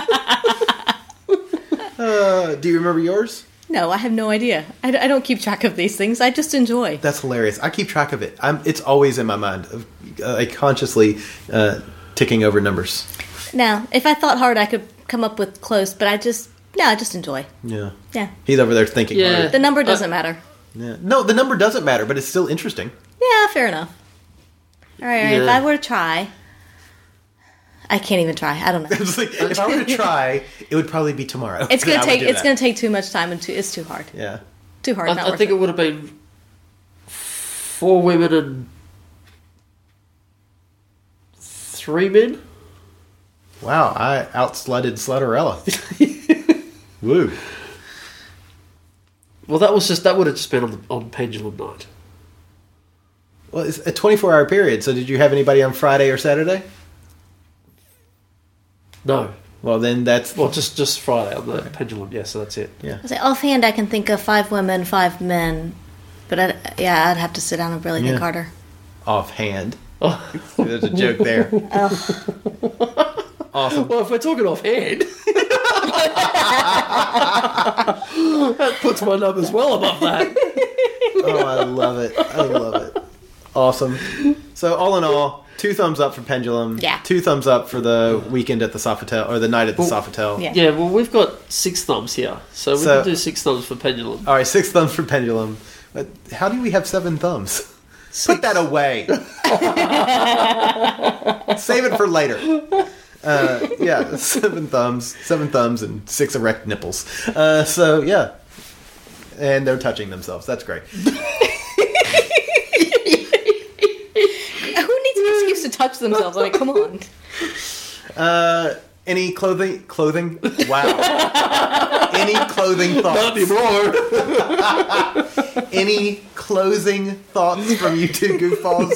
uh, do you remember yours? No, I have no idea. I, I don't keep track of these things. I just enjoy. That's hilarious. I keep track of it. I'm, it's always in my mind, of, uh, like consciously uh, ticking over numbers. Now, if I thought hard, I could come up with close, but I just no, I just enjoy. Yeah. Yeah, He's over there thinking Yeah. hard. the number doesn't matter. Yeah. No, the number doesn't matter, but it's still interesting. Yeah, fair enough. All right, all right, if Yeah. I were to try, I can't even try. I don't know. It's like, if I were to try, it would probably be tomorrow. It's that I gonna would take. do It's that. gonna take too much time, and too. It's too hard. Yeah. Too hard. I, not I worth think it. it would have been four women and three men. Wow, I outslutted Slutterella. Woo. Well, that was just that would have just been on the, on Pendulum night. Well, it's a twenty-four hour period, so did you have anybody on Friday or Saturday? No, Well, then that's... well, just just Friday on the Pendulum. Yeah, so that's it. yeah. I say offhand, I can think of five women, five men, but I, yeah, I'd have to sit down and really think Yeah. harder. Offhand. Oh. There's a joke there. Awesome. Well, if we're talking offhand, that puts my numbers well above that. Oh, I love it. I love it. Awesome. So, all in all, two thumbs up for Pendulum. Yeah. Two thumbs up for the weekend at the Sofitel, or the night at the Sofitel. Yeah. Yeah, well, we've got six thumbs here, so we So- can do six thumbs for Pendulum. All right, six thumbs for Pendulum. But how do we have seven thumbs? Put that away. Save it for later. Uh, yeah, seven thumbs, seven thumbs, and six erect nipples. Uh, so yeah, and they're touching themselves. That's great. Who needs an excuse to touch themselves? Like, come on. Uh, any clothing? Clothing? Wow. Any clothing Not thoughts? anymore. Any closing thoughts from you two goofballs?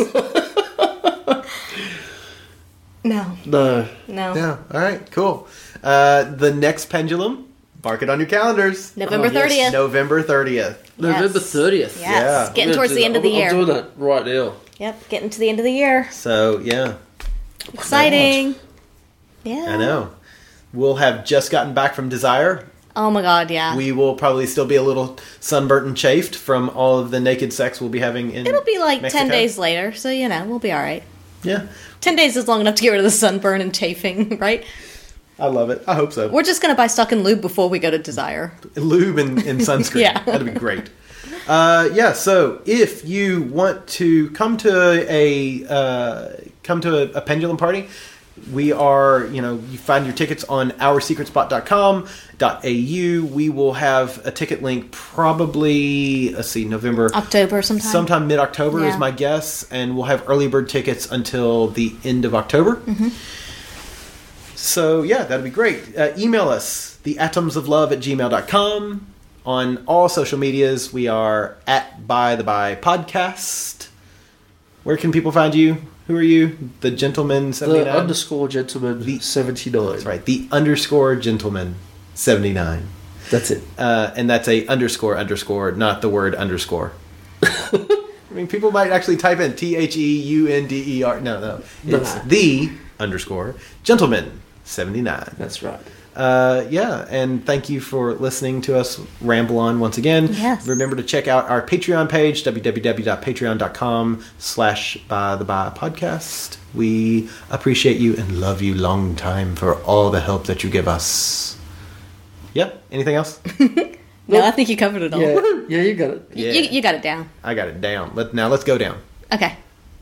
No, No. no. Yeah. All right. Cool. Uh, the next Pendulum. Mark it on your calendars. November Oh, yes. thirtieth. November thirtieth. November thirtieth. Yes. Yeah. Getting I'm towards gonna the do end that. of the I'm- year. I'm doing that right now. Yep, getting to the end of the year. So yeah, Exciting. Yeah. I know. We'll have just gotten back from Desire. Oh my god, yeah. We will probably still be a little sunburnt and chafed from all of the naked sex we'll be having in It'll be like Mexico. ten days later, so you know, we'll be alright. Yeah. ten days is long enough to get rid of the sunburn and chafing, right? I love it. I hope so. We're just gonna buy stock and lube before we go to Desire. Lube and, and sunscreen. Yeah. That'd be great. Uh, yeah, so if you want to come to a uh, come to a, a pendulum party, we are, you know, you find your tickets on our secret spot dot com dot a u. We will have a ticket link probably, let's see, November. October sometime. Sometime mid-October is Yeah. my guess, and we'll have early bird tickets until the end of October. Mm-hmm. So, yeah, that'd be great. Uh, email us, the atoms of love at gmail dot com. On all social medias, we are at By the By Podcast. Where can people find you? Who are you? The Gentleman seventy-nine? The underscore gentleman seventy-nine. That's right. The underscore Gentleman seventy-nine. That's it. Uh, and that's a underscore underscore, not the word underscore. I mean, people might actually type in T H E U N D E R. No, no. It's No. the underscore gentleman seventy-nine. That's right. Uh, yeah, and thank you for listening to us ramble on once again. Yes. Remember to check out our Patreon page, www.patreon.com slash by the by podcast. We appreciate you and love you long time for all the help that you give us. Yep. Anything else? No, I think you covered it all. Yeah, yeah, you got it. Yeah. You, you got it down. I got it down. Let, now let's go down. Okay.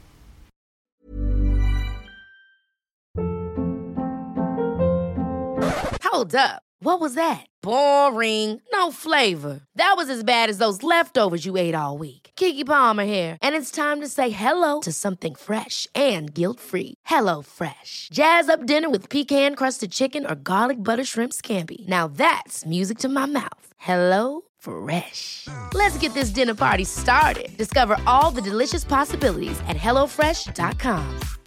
Hold up. What was that? Boring. No flavor. That was as bad as those leftovers you ate all week. Keke Palmer here, and it's time to say hello to something fresh and guilt-free. Hello Fresh. Jazz up dinner with pecan-crusted chicken or garlic butter shrimp scampi. Now that's music to my mouth. Hello Fresh. Let's get this dinner party started. Discover all the delicious possibilities at hello fresh dot com.